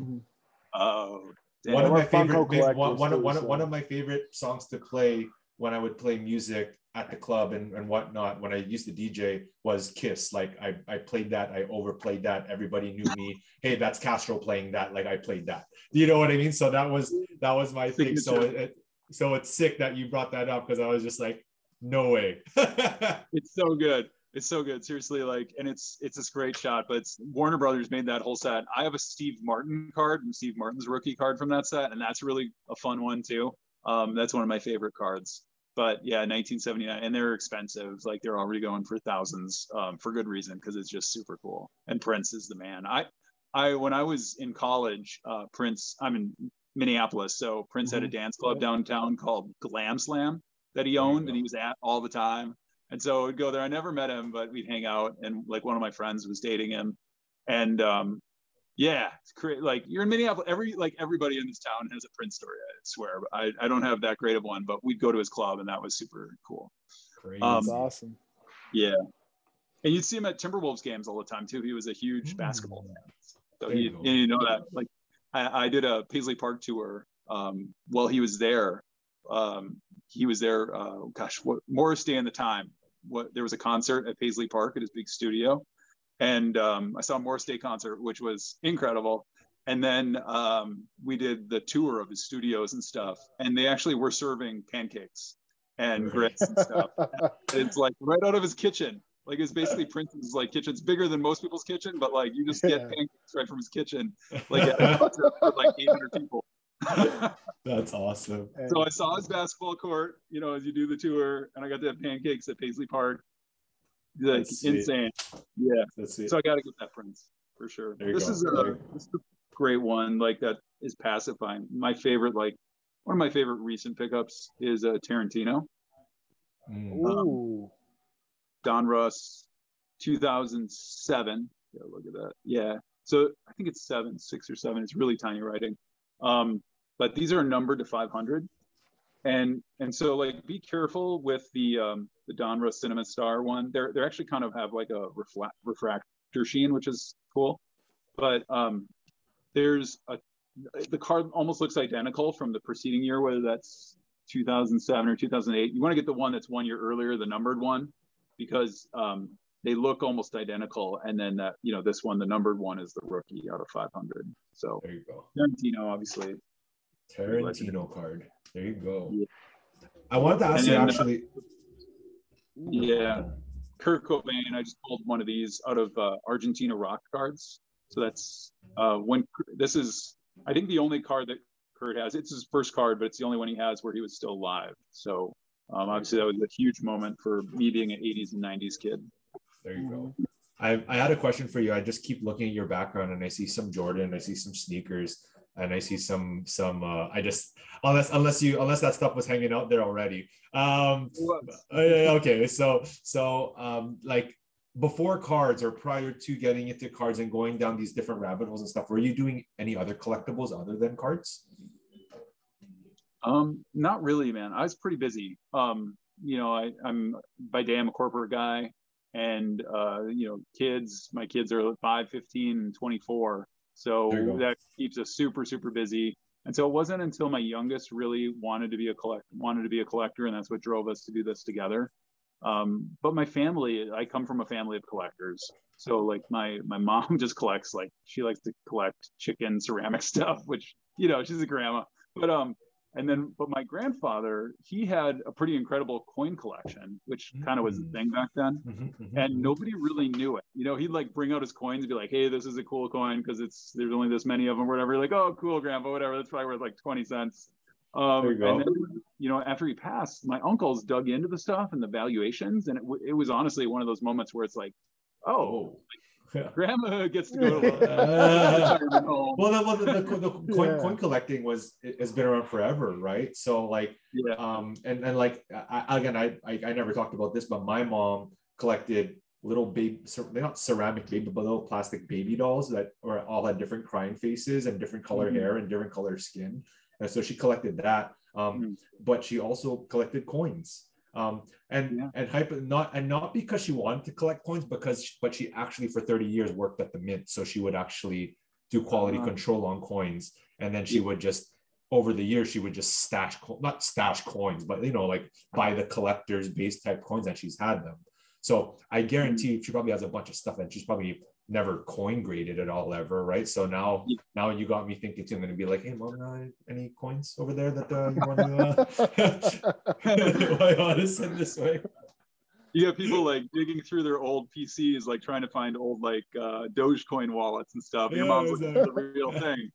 Speaker 4: Oh,
Speaker 2: one of my favorite one of my favorite songs to play when I would play music at the club and whatnot, when I used to DJ, was Kiss. Like I played that, I overplayed that. Everybody knew me. Hey, that's Castro playing that. Like I played that. You know what I mean? So that was my thing. So it's sick that you brought that up, because I was just like, no way.
Speaker 4: It's so good. It's so good. Seriously, like, and it's this great shot, but Warner Brothers made that whole set. I have a Steve Martin card and Steve Martin's rookie card from that set, and that's really a fun one too. That's one of my favorite cards. But yeah, 1979, and they're expensive. Like they're already going for thousands, for good reason, because it's just super cool. And Prince is the man. I when I was in college, Prince. I'm in Minneapolis, so Prince had a dance club downtown called Glam Slam that he owned, and he was at all the time. And so we'd go there. I never met him, but we'd hang out, and like one of my friends was dating him, and yeah, it's crazy. Like you're in Minneapolis, everybody in this town has a Prince story. I swear, but I don't have that great of one, but we'd go to his club, and that was super cool.
Speaker 2: Crazy.
Speaker 3: That's awesome.
Speaker 4: Yeah, and you'd see him at Timberwolves games all the time too. He was a huge basketball fan, so you know that. Like I did a Paisley Park tour while he was there. He was there. Morris Day in the time. There was a concert at Paisley Park at his big studio, and I saw a Morris Day concert, which was incredible. And then we did the tour of his studios and stuff, and they actually were serving pancakes and grits and stuff. It's like right out of his kitchen. Like it's basically Prince's like kitchen. It's bigger than most people's kitchen, but like you just get pancakes right from his kitchen, like at a concert for like 800 people.
Speaker 2: That's awesome.
Speaker 4: So I saw his basketball court, as you do the tour, and I got to have pancakes at Paisley Park. Like insane. Yeah. So I got to get that Prince for sure. This is a great one. Like that is pacifying. My favorite, like one of my favorite recent pickups is Tarantino.
Speaker 3: Ooh.
Speaker 4: Donruss, 2007. Yeah, look at that. Yeah. So I think it's 6 or 7. It's really tiny writing. But these are numbered to 500, and so like be careful with the Donruss Cinema Star one. They're actually kind of have like a refractor sheen, which is cool. But there's the card almost looks identical from the preceding year, whether that's 2007 or 2008. You want to get the one that's 1 year earlier, the numbered one, because they look almost identical. And then that this one, the numbered one, is the rookie out of 500. So
Speaker 2: there you go.
Speaker 4: Tarantino, obviously.
Speaker 2: Tarantino card. There you go.
Speaker 4: Yeah.
Speaker 2: I wanted to ask you actually.
Speaker 4: Yeah. Kurt Cobain, I just pulled one of these out of Argentina rock cards. So that's this is, I think, the only card that Kurt has. It's his first card, but it's the only one he has where he was still alive. So obviously that was a huge moment for me being an 80s and 90s kid.
Speaker 2: There you go. I had a question for you. I just keep looking at your background and I see some Jordan, I see some sneakers, and I see some I just unless that stuff was hanging out there already. Okay. So like before cards or prior to getting into cards and going down these different rabbit holes and stuff, were you doing any other collectibles other than cards?
Speaker 4: Not really, man. I was pretty busy. I'm by day I'm a corporate guy. And, my kids are 5, 15, and 24. So that keeps us super, super busy. And so it wasn't until my youngest really wanted to be a collector. And that's what drove us to do this together. But my family, I come from a family of collectors. So like my mom just collects, like she likes to collect chicken ceramic stuff, which, she's a grandma. But, And then, but my grandfather, he had a pretty incredible coin collection, which kind of was the thing back then. And nobody really knew it. You know, he'd like bring out his coins and be like, hey, this is a cool coin because there's only this many of them or whatever. Like, oh, cool, grandpa, whatever. That's probably worth like 20 cents. And then, you know, after he passed, my uncles dug into the stuff and the valuations. And it was honestly one of those moments where it's like, oh. Grandma gets to go to
Speaker 2: the coin collecting has been around forever, right? So like and like I never talked about this, but my mom collected little baby, they're not ceramic baby, but little plastic baby dolls that all had different crying faces and different color hair and different color skin, and so she collected that. But she also collected coins. Not because she wanted to collect coins, but she actually for 30 years worked at the mint, so she would actually do quality control on coins, and then she would just over the years she would just not stash coins, but you know, like buy the collector's base type coins that she's had them. So I guarantee she probably has a bunch of stuff and she's probably never coin graded at all ever, right? So now you got me thinking too. I'm going to be like, hey mom, any coins over there that you want to send this way?
Speaker 4: You have people like digging through their old PCs, like trying to find old like Dogecoin wallets and stuff. Your mom's looking for the real thing.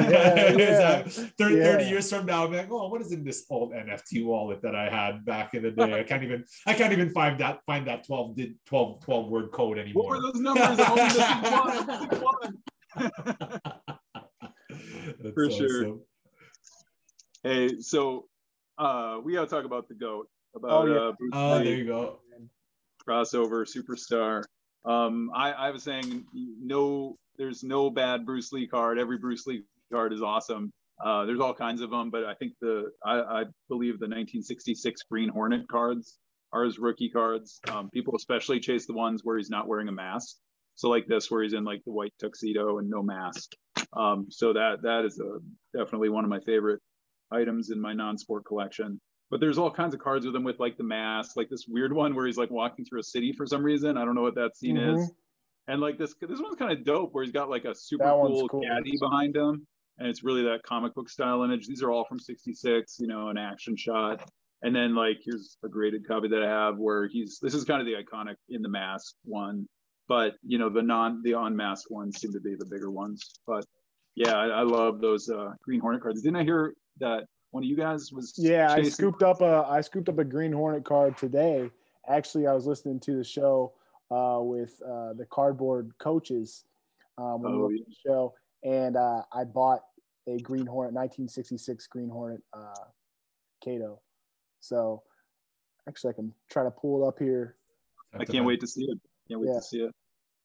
Speaker 2: 30 years from now, I'm like, oh, what is in this old NFT wallet that I had back in the day? I can't even find that 12 word code anymore.
Speaker 4: What were those numbers? I'm only missing one. For sure. Hey, so we gotta talk about the GOAT. Bruce Lee,
Speaker 2: there you go.
Speaker 4: Crossover superstar. I was saying there's no bad Bruce Lee card. Every Bruce Lee card is awesome. There's all kinds of them, but I think I believe the 1966 Green Hornet cards are his rookie cards. People especially chase the ones where he's not wearing a mask. So like this, where he's in like the white tuxedo and no mask. So that is definitely one of my favorite items in my non-sport collection. But there's all kinds of cards with him with like the mask, like this weird one where he's like walking through a city for some reason. I don't know what that scene is. And like this one's kind of dope where he's got like a super cool caddy behind him. And it's really that comic book style image. These are all from 66, you know, an action shot. And then like, here's a graded copy that I have where this is kind of the iconic in the mask one, but you know, the unmasked ones seem to be the bigger ones. But yeah, I love those Green Hornet cards. Didn't I hear that one of you guys was chasing?
Speaker 3: I scooped up a Green Hornet card today. Actually, I was listening to the show with the Cardboard Coaches the show, and I bought a Green Hornet 1966 Green Hornet Kato. So actually, I can try to pull it up here.
Speaker 4: I can't wait to see it. To see it.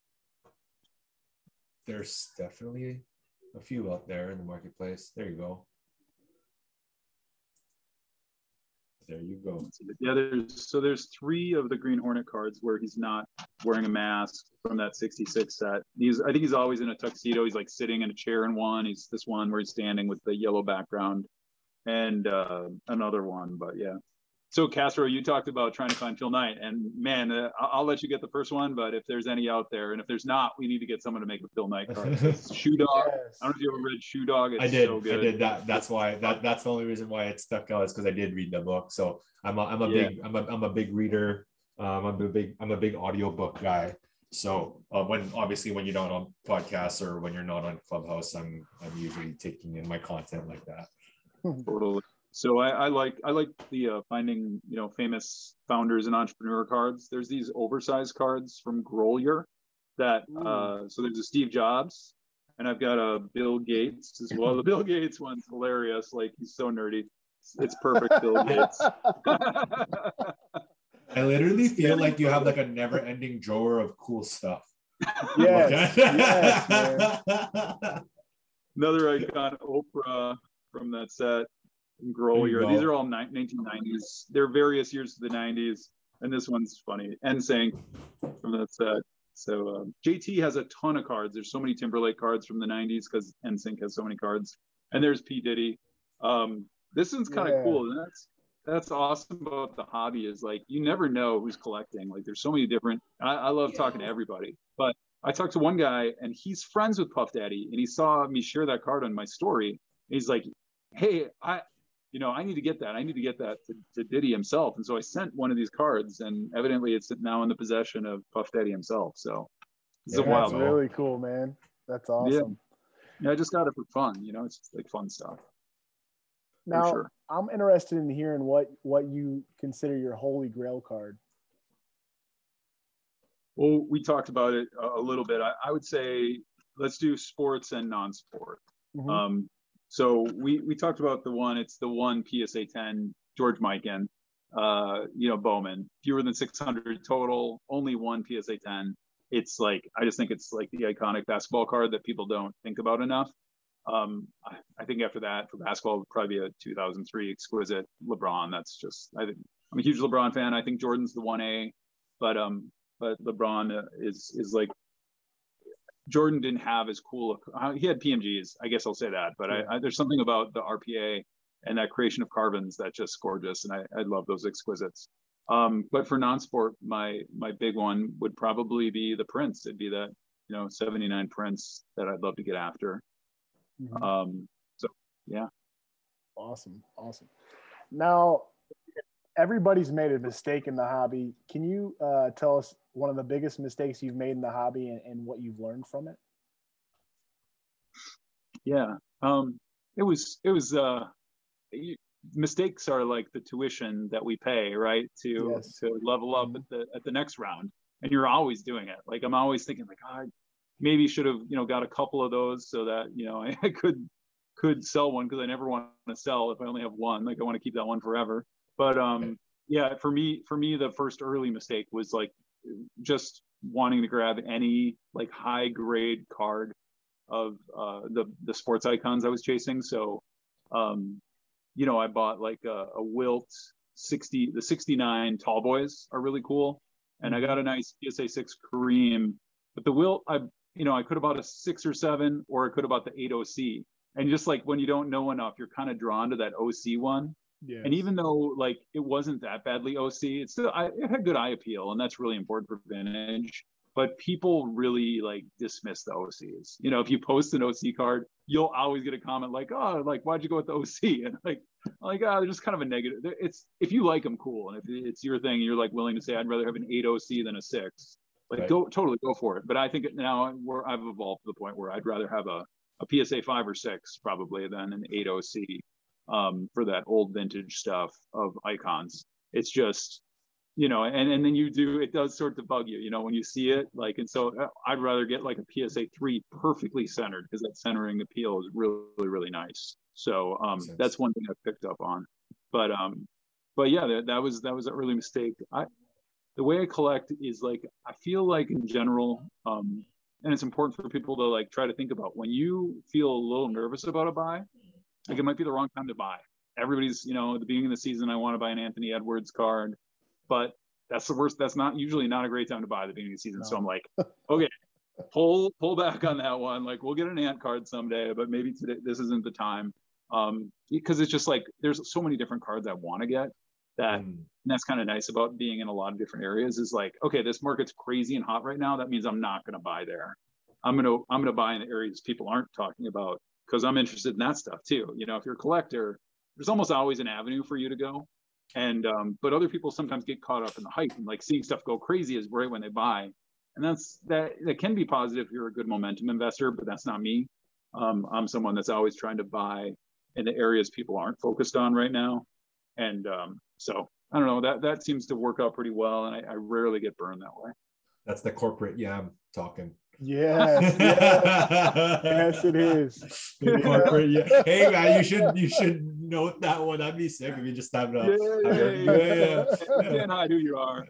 Speaker 2: There's definitely a few out there in the marketplace. There you go. There you go.
Speaker 4: Yeah, there's 3 of the Green Hornet cards where he's not wearing a mask from that 66 set. I think he's always in a tuxedo. He's like sitting in a chair in one. He's this one where he's standing with the yellow background, and another one. But yeah. So Castro, you talked about trying to find Phil Knight, and man, I'll let you get the first one. But if there's any out there, and if there's not, we need to get someone to make a Phil Knight card. Shoe Dog. Yes. I don't know if you ever read Shoe Dog. It's so good.
Speaker 2: I did that. That's why. That's the only reason why it stuck out is because I did read the book. So I'm a big reader. I'm a big audiobook guy. So when you're not on podcasts or when you're not on Clubhouse, I'm usually taking in my content like that.
Speaker 4: Totally. So I like the finding, you know, famous founders and entrepreneur cards. There's these oversized cards from Grolier that so there's a Steve Jobs, and I've got a Bill Gates as well. The Bill Gates one's hilarious. Like, he's so nerdy. It's perfect Bill Gates.
Speaker 2: I literally feel like you have like a never-ending drawer of cool stuff.
Speaker 3: Yes, yes,
Speaker 4: man. Another icon, Oprah from that set. Grolier. These are all 1990s. They're various years to the 90s, and this one's funny. NSYNC from that set. So JT has a ton of cards. There's so many Timberlake cards from the 90s because NSYNC has so many cards. And there's P. Diddy. This one's kind of cool. And that's awesome about the hobby is like you never know who's collecting. Like there's so many different. I love talking to everybody, but I talked to one guy and he's friends with Puff Daddy, and he saw me share that card on my story. And he's like, "Hey, I need to get that. I need to get that to Diddy himself. And so I sent one of these cards, and evidently it's now in the possession of Puff Daddy himself. So it's a wild.
Speaker 3: That's really cool, man. That's awesome.
Speaker 4: Yeah, I just got it for fun. It's just like fun stuff.
Speaker 3: Now, sure. I'm interested in hearing what you consider your holy grail card.
Speaker 2: Well, we talked about it a little bit. I would say let's do sports and non-sport. Mm-hmm. So we talked about it's the one PSA 10 George Mikan, Bowman, fewer than 600 total, only one PSA 10. It's like, I just think it's like the iconic basketball card that people don't think about enough. I think after that for basketball, it would probably be a 2003 exquisite LeBron. That's just, I'm a huge LeBron fan. I think Jordan's the 1A, but LeBron is like, Jordan didn't have as cool he had PMGs, I guess I'll say that, but there's something about the RPA and that creation of carbons that's just gorgeous, and I love those exquisites. But for non-sport, my big one would probably be the Prince. It'd be that 79 Prince that I'd love to get after. Mm-hmm. So yeah.
Speaker 3: Awesome. Now, everybody's made a mistake in the hobby. Can you tell us one of the biggest mistakes you've made in the hobby and what you've learned from it?
Speaker 4: Yeah. It was mistakes are like the tuition that we pay, right? To level up at the next round. And you're always doing it. Like, I'm always thinking like, I maybe should have, got a couple of those so that, I could sell one, because I never want to sell if I only have one. Like, I want to keep that one forever. But yeah, for me, the first early mistake was like just wanting to grab any like high grade card of the sports icons I was chasing. So, I bought like a Wilt 60, the 69 Tall Boys are really cool. And I got a nice PSA 6 Kareem, but the Wilt, I could have bought a 6 or 7, or I could have bought the 8 OC. And just like when you don't know enough, you're kind of drawn to that OC one. Yes. And even though like it wasn't that badly OC, it had good eye appeal, and that's really important for vintage. But people really like dismiss the OCs. If you post an OC card, you'll always get a comment like, "Oh, like why'd you go with the OC?" And they're just kind of a negative. It's, if you like them, cool, and if it's your thing, you're like willing to say, "I'd rather have an 8 OC than a 6." Like, right. Totally go for it. But I think now I've evolved to the point where I'd rather have a PSA 5 or 6 probably than an 8 OC for that old vintage stuff of icons. It's just, and then it does sort of bug you, when you see it, like, and so I'd rather get like a PSA 3 perfectly centered, because that centering appeal is really, really nice. So that's one thing I picked up on. But yeah, that was an early mistake. The way I collect is like, I feel like in general, and it's important for people to like try to think about when you feel a little nervous about a buy, like it might be the wrong time to buy. Everybody's, at the beginning of the season, I want to buy an Anthony Edwards card, but that's the worst. That's usually not a great time to buy at the beginning of the season. No. So I'm like, okay, pull back on that one. Like, we'll get an Ant card someday, but maybe today, this isn't the time. Because it's just like, there's so many different cards I want to get that, and that's kind of nice about being in a lot of different areas, is like, okay, this market's crazy and hot right now. That means I'm not going to buy there. I'm going to buy in the areas people aren't talking about, because I'm interested in that stuff too. If you're a collector, there's almost always an avenue for you to go. And, but other people sometimes get caught up in the hype, and like seeing stuff go crazy is great when they buy. And that can be positive if you're a good momentum investor, but that's not me. I'm someone that's always trying to buy in the areas people aren't focused on right now. And so I don't know, that seems to work out pretty well. And I rarely get burned that way.
Speaker 2: That's the corporate yam talking.
Speaker 3: Yes, yes, it is.
Speaker 2: Corporate, yeah. Hey man, you should note that one. That'd be sick if you just have it.
Speaker 4: You can't hide who you are.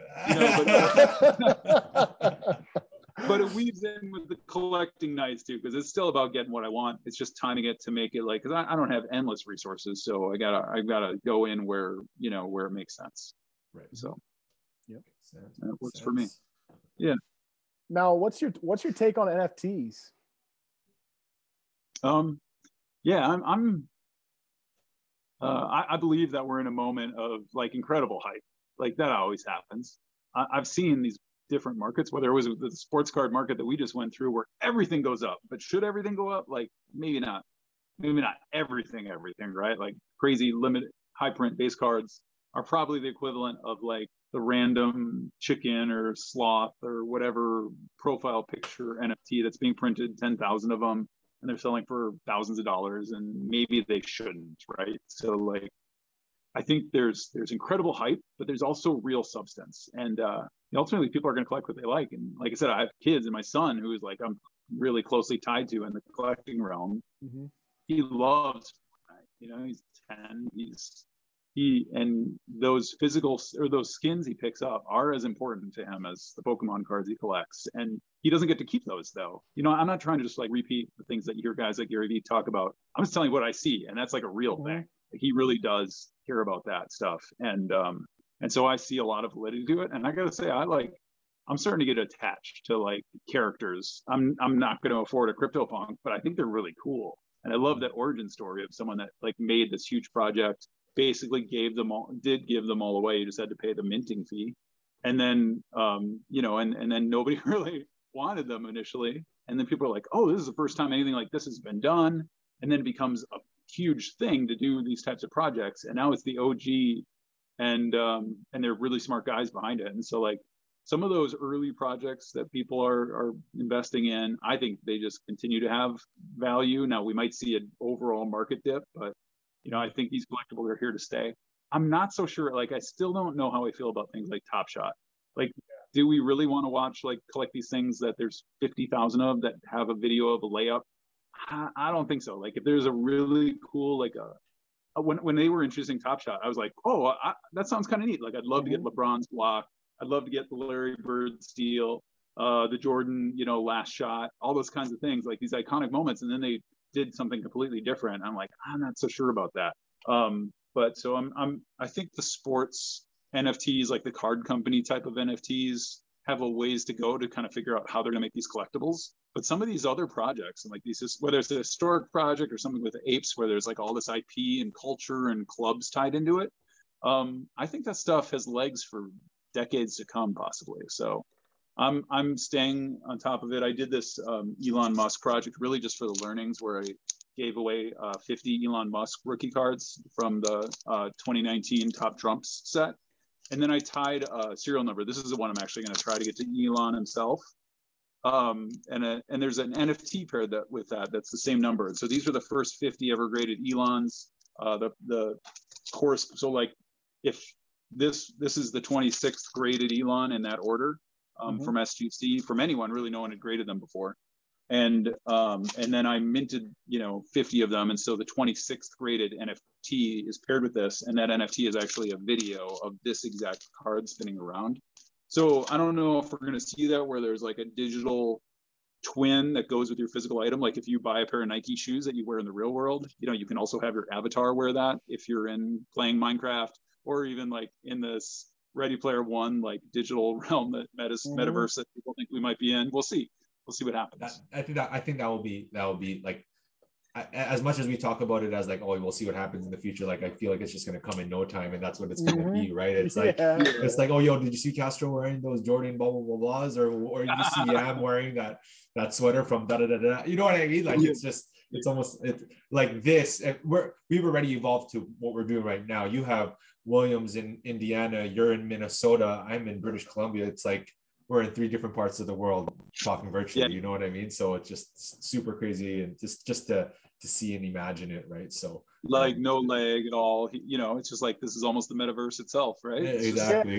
Speaker 4: But it weaves in with the collecting nights too, because it's still about getting what I want. It's just timing it to make it like, because I don't have endless resources, so I gotta go in where where it makes sense.
Speaker 2: Right.
Speaker 4: So,
Speaker 3: yep,
Speaker 4: that works for me. Yeah.
Speaker 3: Now, what's your take on NFTs?
Speaker 4: Yeah, I believe that we're in a moment of like incredible hype. Like, that always happens. I've seen these different markets, whether it was the sports card market that we just went through, where everything goes up. But should everything go up? Like, maybe not everything, right? Like crazy limited high print base cards are probably the equivalent of like the random chicken or sloth or whatever profile picture NFT that's being printed, 10,000 of them, and they're selling for thousands of dollars, and maybe they shouldn't, right? So like, I think there's incredible hype, but there's also real substance, and ultimately people are going to collect what they like. And like I said, I have kids, and my son, who is like I'm really closely tied to in the collecting realm, he loves, you know, he's 10, and those physical or those skins he picks up are as important to him as the Pokemon cards he collects. And he doesn't get to keep those though. You know, I'm not trying to just like repeat the things that you hear guys like Gary Vee talk about. I'm just telling you what I see. And that's like a real thing. Like, he really does care about that stuff. And so I see a lot of validity to it. And I gotta say, I'm starting to get attached to like characters. I'm not going to afford a CryptoPunk, but I think they're really cool. And I love that origin story of someone that like made this huge project, basically did give them all away. You just had to pay the minting fee. And then, you know, and then nobody really wanted them initially. And then people are like, oh, this is the first time anything like this has been done. And then it becomes a huge thing to do these types of projects. And now it's the OG, and they're really smart guys behind it. And so like some of those early projects that people are investing in, I think they just continue to have value. Now we might see an overall market dip, but you know, I think these collectibles are here to stay. I'm not so sure. Like, I still don't know how I feel about things like Top Shot. Like, do we really want to watch, like, collect these things that there's 50,000 of that have a video of a layup? I don't think so. Like, if there's a really cool, like, when they were introducing Top Shot, I was like, oh, that sounds kind of neat. Like, I'd love to get LeBron's block. I'd love to get the Larry Bird steal, the Jordan, you know, last shot, all those kinds of things, like these iconic moments. And then they did something completely different. I'm like, I'm not so sure about that. But so I think the sports NFTs, like the card company type of NFTs, have a ways to go to kind of figure out how they're gonna make these collectibles. But some of these other projects, and like these, whether it's a historic project or something with the apes, where there's like all this IP and culture and clubs tied into it, I think that stuff has legs for decades to come, possibly. So I'm staying on top of it. I did this Elon Musk project really just for the learnings, where I gave away 50 Elon Musk rookie cards from the 2019 Top Trumps set. And then I tied a serial number. This is the one I'm actually going to try to get to Elon himself. And there's an NFT paired with that's the same number. And so these are the first 50 ever graded Elons. The course, so like if this is the 26th graded Elon in that order. From SGC, from anyone, really, no one had graded them before. And then I minted, you know, 50 of them. And so the 26th graded NFT is paired with this. And that NFT is actually a video of this exact card spinning around. So I don't know if we're going to see that, where there's like a digital twin that goes with your physical item. Like if you buy a pair of Nike shoes that you wear in the real world, you know, you can also have your avatar wear that if you're playing Minecraft, or even like in this Ready Player One, like digital realm, that metaverse that people think we might be in. We'll see what happens.
Speaker 2: I think that will be like, as much as we talk about it as like, oh, we'll see what happens in the future. Like, I feel like it's just going to come in no time, and that's what it's going to be, right? It's like, it's like, oh, yo, did you see Castro wearing those Jordan blah blah blah blahs, or you see Yam wearing that sweater from da da da da? You know what I mean? Like, it's almost like this. We've already evolved to what we're doing right now. You have Williams in Indiana, you're in Minnesota, I'm in British Columbia. It's like we're in 3 different parts of the world talking virtually. You know what I mean? So it's just super crazy, and just to see and imagine it, right? So
Speaker 4: like no leg at all. You know, it's just like this is almost the metaverse itself, right?
Speaker 2: Exactly.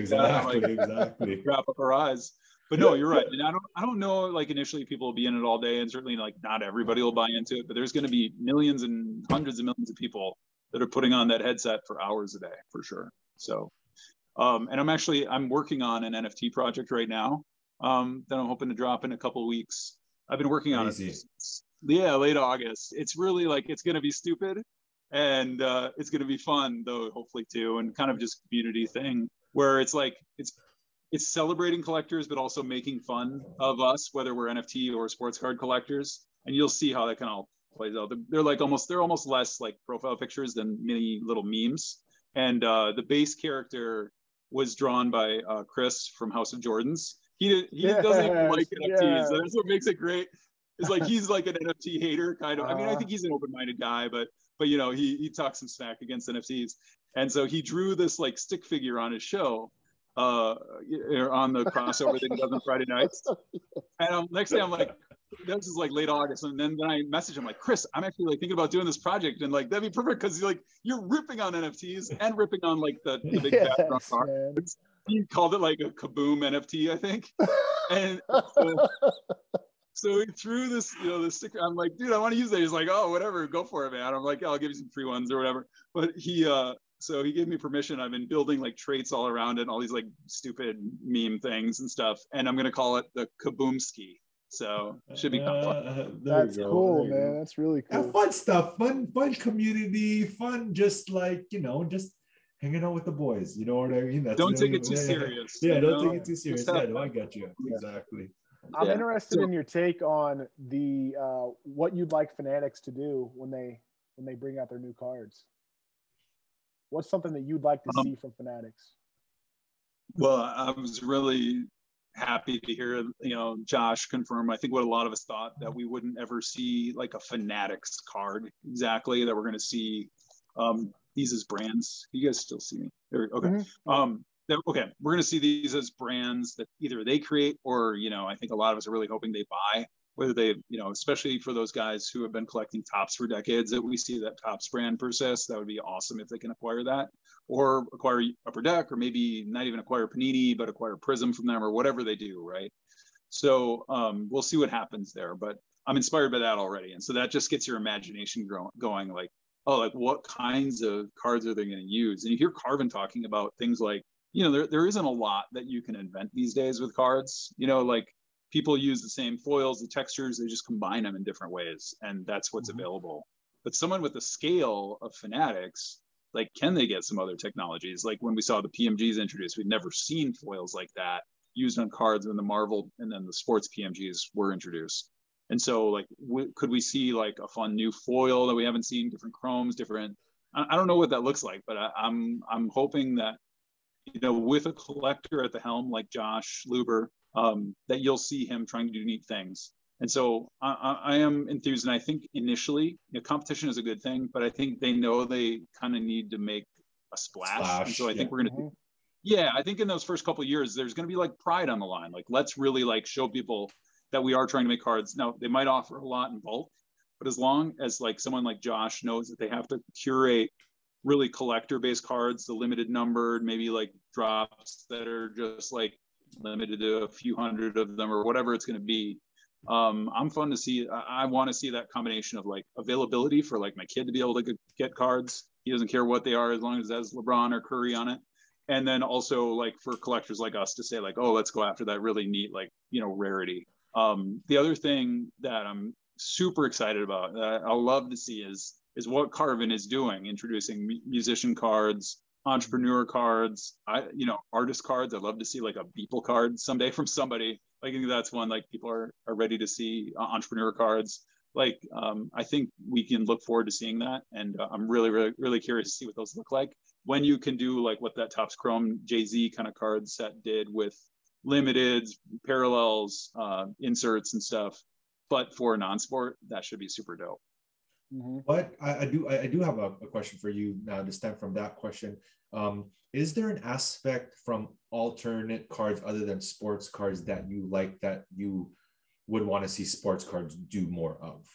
Speaker 4: Wrap up our eyes. But no, you're right. And I don't know, like initially people will be in it all day, and certainly like not everybody will buy into it, but there's going to be millions and hundreds of millions of people that are putting on that headset for hours a day, for sure. So, and I'm working on an NFT project right now that I'm hoping to drop in a couple of weeks. I've been working on it. Late August. It's really like, it's going to be stupid, and it's going to be fun though, hopefully too, and kind of just community thing where it's like, it's celebrating collectors, but also making fun of us, whether we're NFT or sports card collectors. And you'll see how that can all plays out. They're almost less like profile pictures than many little memes. And the base character was drawn by Chris from House of Jordans. He doesn't even like NFTs. That's what makes it great. It's like he's like an NFT hater kind of. I mean, I think he's an open-minded guy, but but you know, he talks some smack against NFTs. And so he drew this like stick figure on his show on the crossover that he does on Friday nights. And next day I'm like, this is like late August, and then I message him like, Chris, I'm actually like thinking about doing this project, and like that'd be perfect because like you're ripping on NFTs and ripping on like the big background cards. He called it like a Kaboom NFT, I think. And so he threw this, you know, the sticker. I'm like, dude, I want to use that. He's like, oh, whatever, go for it, man. I'm like, I'll give you some free ones or whatever. But so he gave me permission. I've been building like traits all around it, all these like stupid meme things and stuff. And I'm gonna call it the Kaboomski. So it should be fun.
Speaker 3: That's cool, man. That's really cool.
Speaker 2: Fun stuff, fun community, fun, just like, you know, just hanging out with the boys. You know what I mean?
Speaker 4: Don't take it too serious.
Speaker 2: Yeah, don't take it too serious. Yeah, no, I get you. Exactly.
Speaker 3: I'm interested in your take on the what you'd like Fanatics to do when they bring out their new cards. What's something that you'd like to see from Fanatics?
Speaker 4: Well, I was really happy to hear, you know, Josh confirm, I think, what a lot of us thought, that we wouldn't ever see like a Fanatics card exactly, that we're going to see these as brands. You guys still see me? Okay. Mm-hmm. Okay, we're going to see these as brands that either they create or, you know, I think a lot of us are really hoping they buy, whether they, you know, especially for those guys who have been collecting Topps for decades, that we see that Topps brand persist. That would be awesome if they can acquire that, or acquire Upper Deck, or maybe not even acquire Panini, but acquire Prism from them, or whatever they do, right? So we'll see what happens there, but I'm inspired by that already. And so that just gets your imagination going, like, oh, like what kinds of cards are they going to use? And you hear Carvin talking about things like, you know, there isn't a lot that you can invent these days with cards, you know, like people use the same foils, the textures, they just combine them in different ways, and that's what's available. But someone with the scale of Fanatics, like, can they get some other technologies? Like when we saw the PMGs introduced, we'd never seen foils like that used on cards when the Marvel and then the sports PMGs were introduced. And so, like, could we see like a fun new foil that we haven't seen, different chromes, different? I don't know what that looks like, but I'm hoping that, you know, with a collector at the helm like Josh Luber, that you'll see him trying to do neat things. And so I am enthused. And I think initially, you know, competition is a good thing, but I think they know they kind of need to make a splash. And so I think we're going to, I think in those first couple of years, there's going to be like pride on the line. Like, let's really like show people that we are trying to make cards. Now, they might offer a lot in bulk, but as long as like someone like Josh knows that they have to curate really collector-based cards, the limited numbered, maybe like drops that are just like limited to a few hundred of them or whatever it's going to be. I'm fun to see. I want to see that combination of like availability for like my kid to be able to get cards. He doesn't care what they are as long as it has LeBron or Curry on it. And then also like for collectors like us to say like, oh, let's go after that really neat, like, you know, rarity. The other thing that I'm super excited about, that I'll love to see is what Carvin is doing, introducing musician cards, entrepreneur cards, artist cards. I'd love to see like a Beeple card someday from somebody. I think that's one like people are ready to see, entrepreneur cards. Like, I think we can look forward to seeing that. And I'm really, really, really curious to see what those look like when you can do like what that Topps Chrome Jay-Z kind of card set did with limiteds, parallels, inserts and stuff. But for non-sport, that should be super dope.
Speaker 2: But I do have a question for you now to stem from that question. Is there an aspect from alternate cards other than sports cards that you like, that you would want to see sports cards do more of?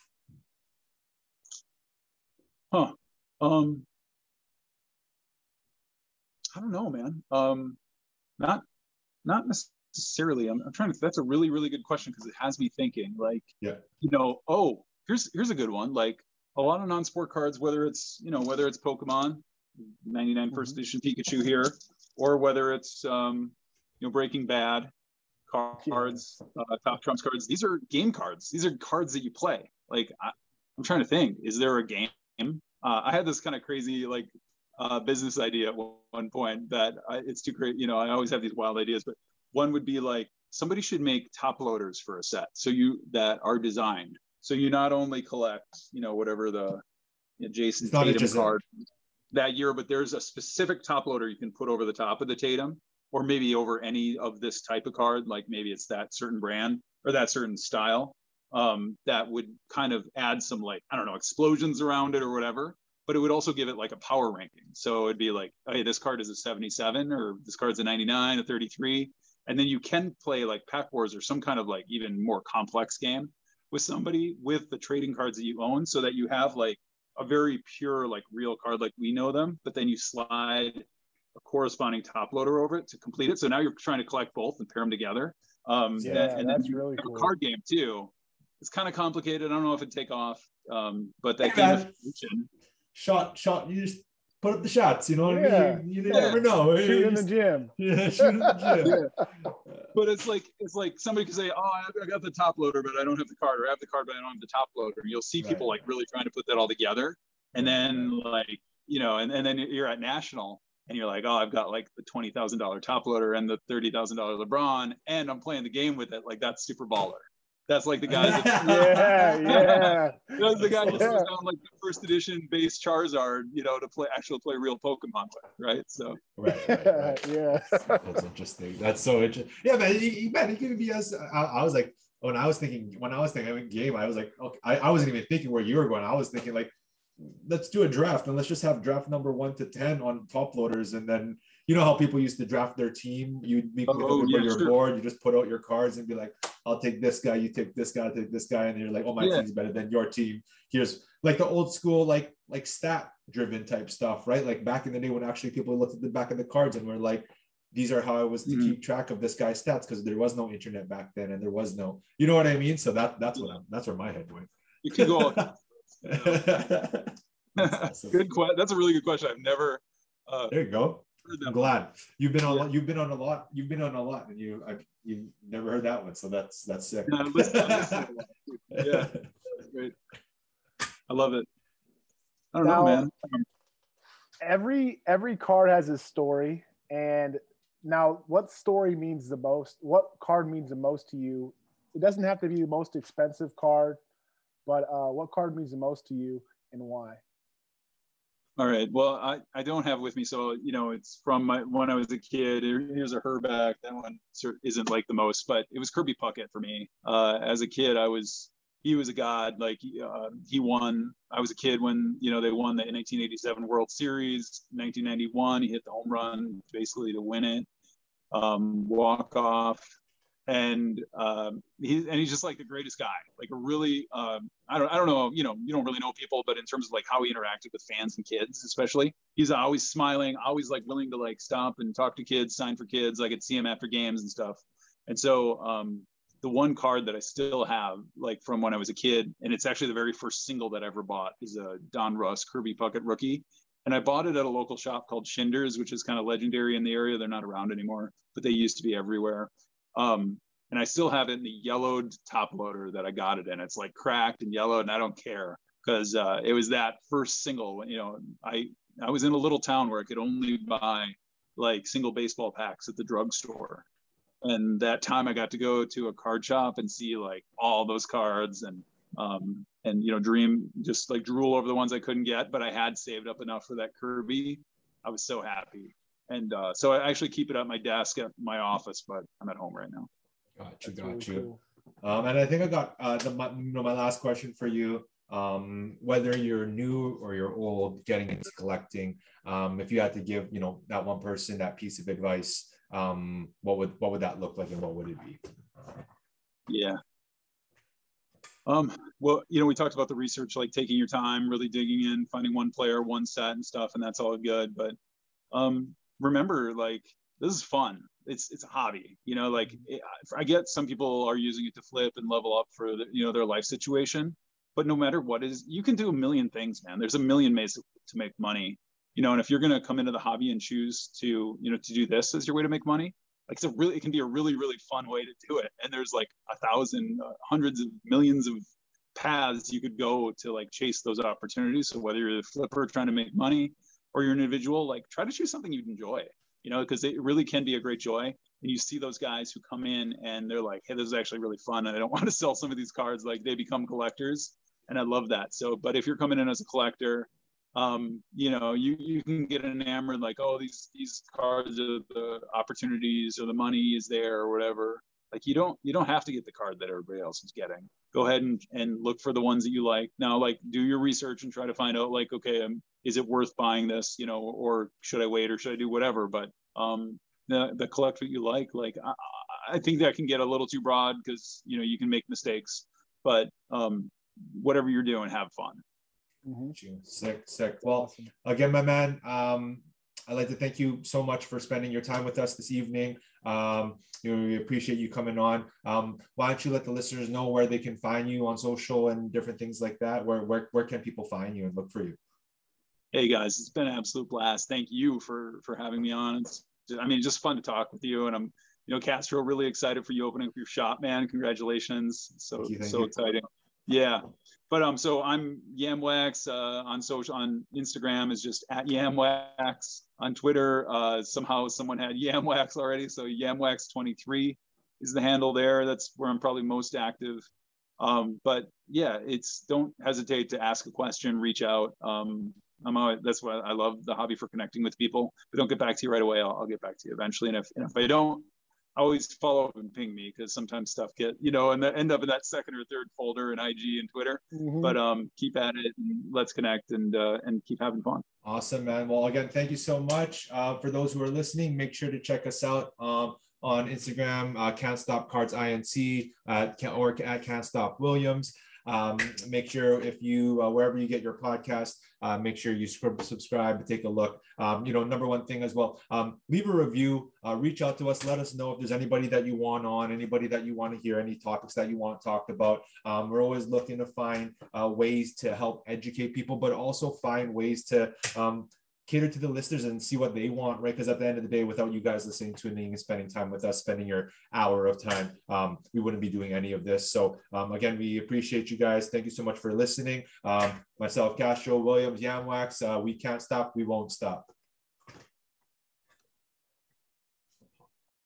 Speaker 4: I don't know, man. Not necessarily. I'm trying to. That's a really, really good question, because it has me thinking. Like, you know, here's a good one. Like, a lot of non-sport cards, whether it's Pokemon, 99 first edition Pikachu here, or whether it's Breaking Bad cards, Top Trumps cards. These are game cards. These are cards that you play. Like, I'm trying to think. Is there a game? I had this kind of crazy like business idea at one point that it's too great. You know, I always have these wild ideas, but one would be like, somebody should make top loaders for a set, that are designed. So you not only collect, whatever the Jason Tatum card that year, but there's a specific top loader you can put over the top of the Tatum, or maybe over any of this type of card. Like maybe it's that certain brand or that certain style, that would kind of add some, like, I don't know, explosions around it or whatever. but it would also give it like a power ranking. So it'd be like, hey, this card is a 77, or this card's a 99, a 33. And then you can play like Pack Wars or some kind of like even more complex game with somebody with the trading cards that you own, so that you have like a very pure, like real card like we know them, but then you slide a corresponding top loader over it to complete it. So now you're trying to collect both and pair them together. And then you
Speaker 3: really
Speaker 4: have
Speaker 3: cool.
Speaker 4: a card game too. It's kind of complicated. I don't know if it'd take off, but that
Speaker 2: shot, you just put up the shots, you know what I mean? You never know.
Speaker 3: Shoot in the gym.
Speaker 2: Yeah, shoot in the gym.
Speaker 4: But it's like somebody could say, oh, I got the top loader, but I don't have the card, or I have the card, but I don't have the top loader. You'll see people like really trying to put that all together. And then like, you know, and then you're at National and you're like, oh, I've got like the $20,000 top loader and the $30,000 LeBron, and I'm playing the game with it. Like, that's super baller. That's like the guy that, that's the guy who throws down like the first edition base Charizard, you know, to play real Pokemon with, right? So
Speaker 2: right. Yeah, that's interesting. That's so interesting. Yeah, man, you can be as I was like, when I was thinking game, I was like, okay, I wasn't even thinking where you were going. I was thinking like, let's do a draft and let's just have draft number 1 to 10 on top loaders, and then you know how people used to draft their team. You'd meet your board, you just put out your cards and be like, I'll take this guy, you take this guy, I'll take this guy, and you're like, oh, my team's better than your team. Here's like the old school like stat driven type stuff, right? Like back in the day when actually people looked at the back of the cards and were like, these are how I was to keep track of this guy's stats, because there was no internet back then and there was no, you know what I mean? So that's where my head went.
Speaker 4: You can go awesome. Good question. That's a really good question. I've never
Speaker 2: there you go. I'm glad you've been on a lot, and you've never heard that one, so that's sick.
Speaker 4: Yeah, great. I love it. I don't know, man.
Speaker 3: Every card has a story, and now what story means the most? What card means the most to you? It doesn't have to be the most expensive card, but what card means the most to you and why?
Speaker 4: All right. Well, I don't have it with me, so you know, it's from when I was a kid. Here's a Herback. That one isn't like the most, but it was Kirby Puckett for me. As a kid, he was a god. Like he won. I was a kid when, you know, they won the 1987 World Series. 1991, he hit the home run basically to win it. Walk off. And he's just like the greatest guy, like a really, I don't know, you know, you don't really know people, but in terms of like how he interacted with fans and kids, especially, he's always smiling, always like willing to like stop and talk to kids, sign for kids. I could see him after games and stuff. And so the one card that I still have, like from when I was a kid, and it's actually the very first single that I ever bought, is a Don Russ Kirby Puckett rookie. And I bought it at a local shop called Schinders, which is kind of legendary in the area. They're not around anymore, but they used to be everywhere. And I still have it in the yellowed top loader that I got it in. It's like cracked and yellowed, and I don't care, because it was that first single. You know, I was in a little town where I could only buy like single baseball packs at the drugstore, and that time I got to go to a card shop and see like all those cards, and you know, just like drool over the ones I couldn't get, but I had saved up enough for that Kirby. I was so happy. And so I actually keep it at my desk at my office, but I'm at home right now.
Speaker 2: Got you. Cool. And I think I got my last question for you. Whether you're new or you're old, getting into collecting, if you had to give, you know, that one person that piece of advice, what would that look like, and what would it be?
Speaker 4: Yeah. Well, you know, we talked about the research, like taking your time, really digging in, finding one player, one set and stuff, and that's all good. But remember, like, this is fun. It's a hobby, you know, like I get some people are using it to flip and level up for you know, their life situation, but no matter what is, you can do a million things, man. There's a million ways to make money, you know, and if you're going to come into the hobby and choose to, you know, to do this as your way to make money, like it can be a really, really fun way to do it. And there's like 1,000, hundreds of millions of paths you could go to like chase those opportunities. So whether you're a flipper trying to make money or you're an individual, like try to choose something you'd enjoy. You know, because it really can be a great joy. And you see those guys who come in and they're like, hey, this is actually really fun, and I don't want to sell some of these cards. Like, they become collectors, and I love that. So, but if you're coming in as a collector, you know, you can get enamored, like, oh, these cards are the opportunities, or the money is there, or whatever. Like, you don't have to get the card that everybody else is getting. Go ahead and look for the ones that you like. Now, like, do your research and try to find out, like, okay, is it worth buying this, you know, or should I wait, or should I do whatever? But the collect what you like I think that can get a little too broad, because, you know, you can make mistakes, but whatever you're doing, have fun.
Speaker 2: Sick. Well, again, my man, I'd like to thank you so much for spending your time with us this evening. You know, we appreciate you coming on. Why don't you let the listeners know where they can find you on social and different things like that? Where can people find you and look for you?
Speaker 4: Hey guys, it's been an absolute blast. Thank you for having me on. It's just fun to talk with you, and I'm, you know, Castro, really excited for you opening up your shop, man. Congratulations. Thank you. Exciting. Yeah. But so I'm Yamwax on social, on Instagram is just @Yamwax. On Twitter, somehow someone had Yamwax already, so Yamwax23 is the handle there. That's where I'm probably most active. But yeah, don't hesitate to ask a question, reach out. That's why I love the hobby, for connecting with people. If I don't get back to you right away, I'll get back to you eventually. And if I don't, always follow up and ping me, because sometimes stuff get, you know, and end up in that second or third folder in IG and Twitter. But keep at it, and let's connect and keep having fun.
Speaker 2: Awesome, man. Well, again, thank you so much. For those who are listening, make sure to check us out on Instagram, Can't Stop Cards INC, or at Can't Stop Williams. Make sure, if you wherever you get your podcast, make sure you subscribe and take a look. You know, number one thing as well, leave a review, reach out to us, let us know if there's anybody that you want on, anybody that you want to hear, any topics that you want talked about. We're always looking to find ways to help educate people, but also find ways to cater to the listeners and see what they want, right? Because at the end of the day, without you guys listening, tuning, and spending time with us, spending your hour of time, we wouldn't be doing any of this. So again, we appreciate you guys. Thank you so much for listening. Myself, Castro, Williams, Yamwax, we can't stop, we won't stop.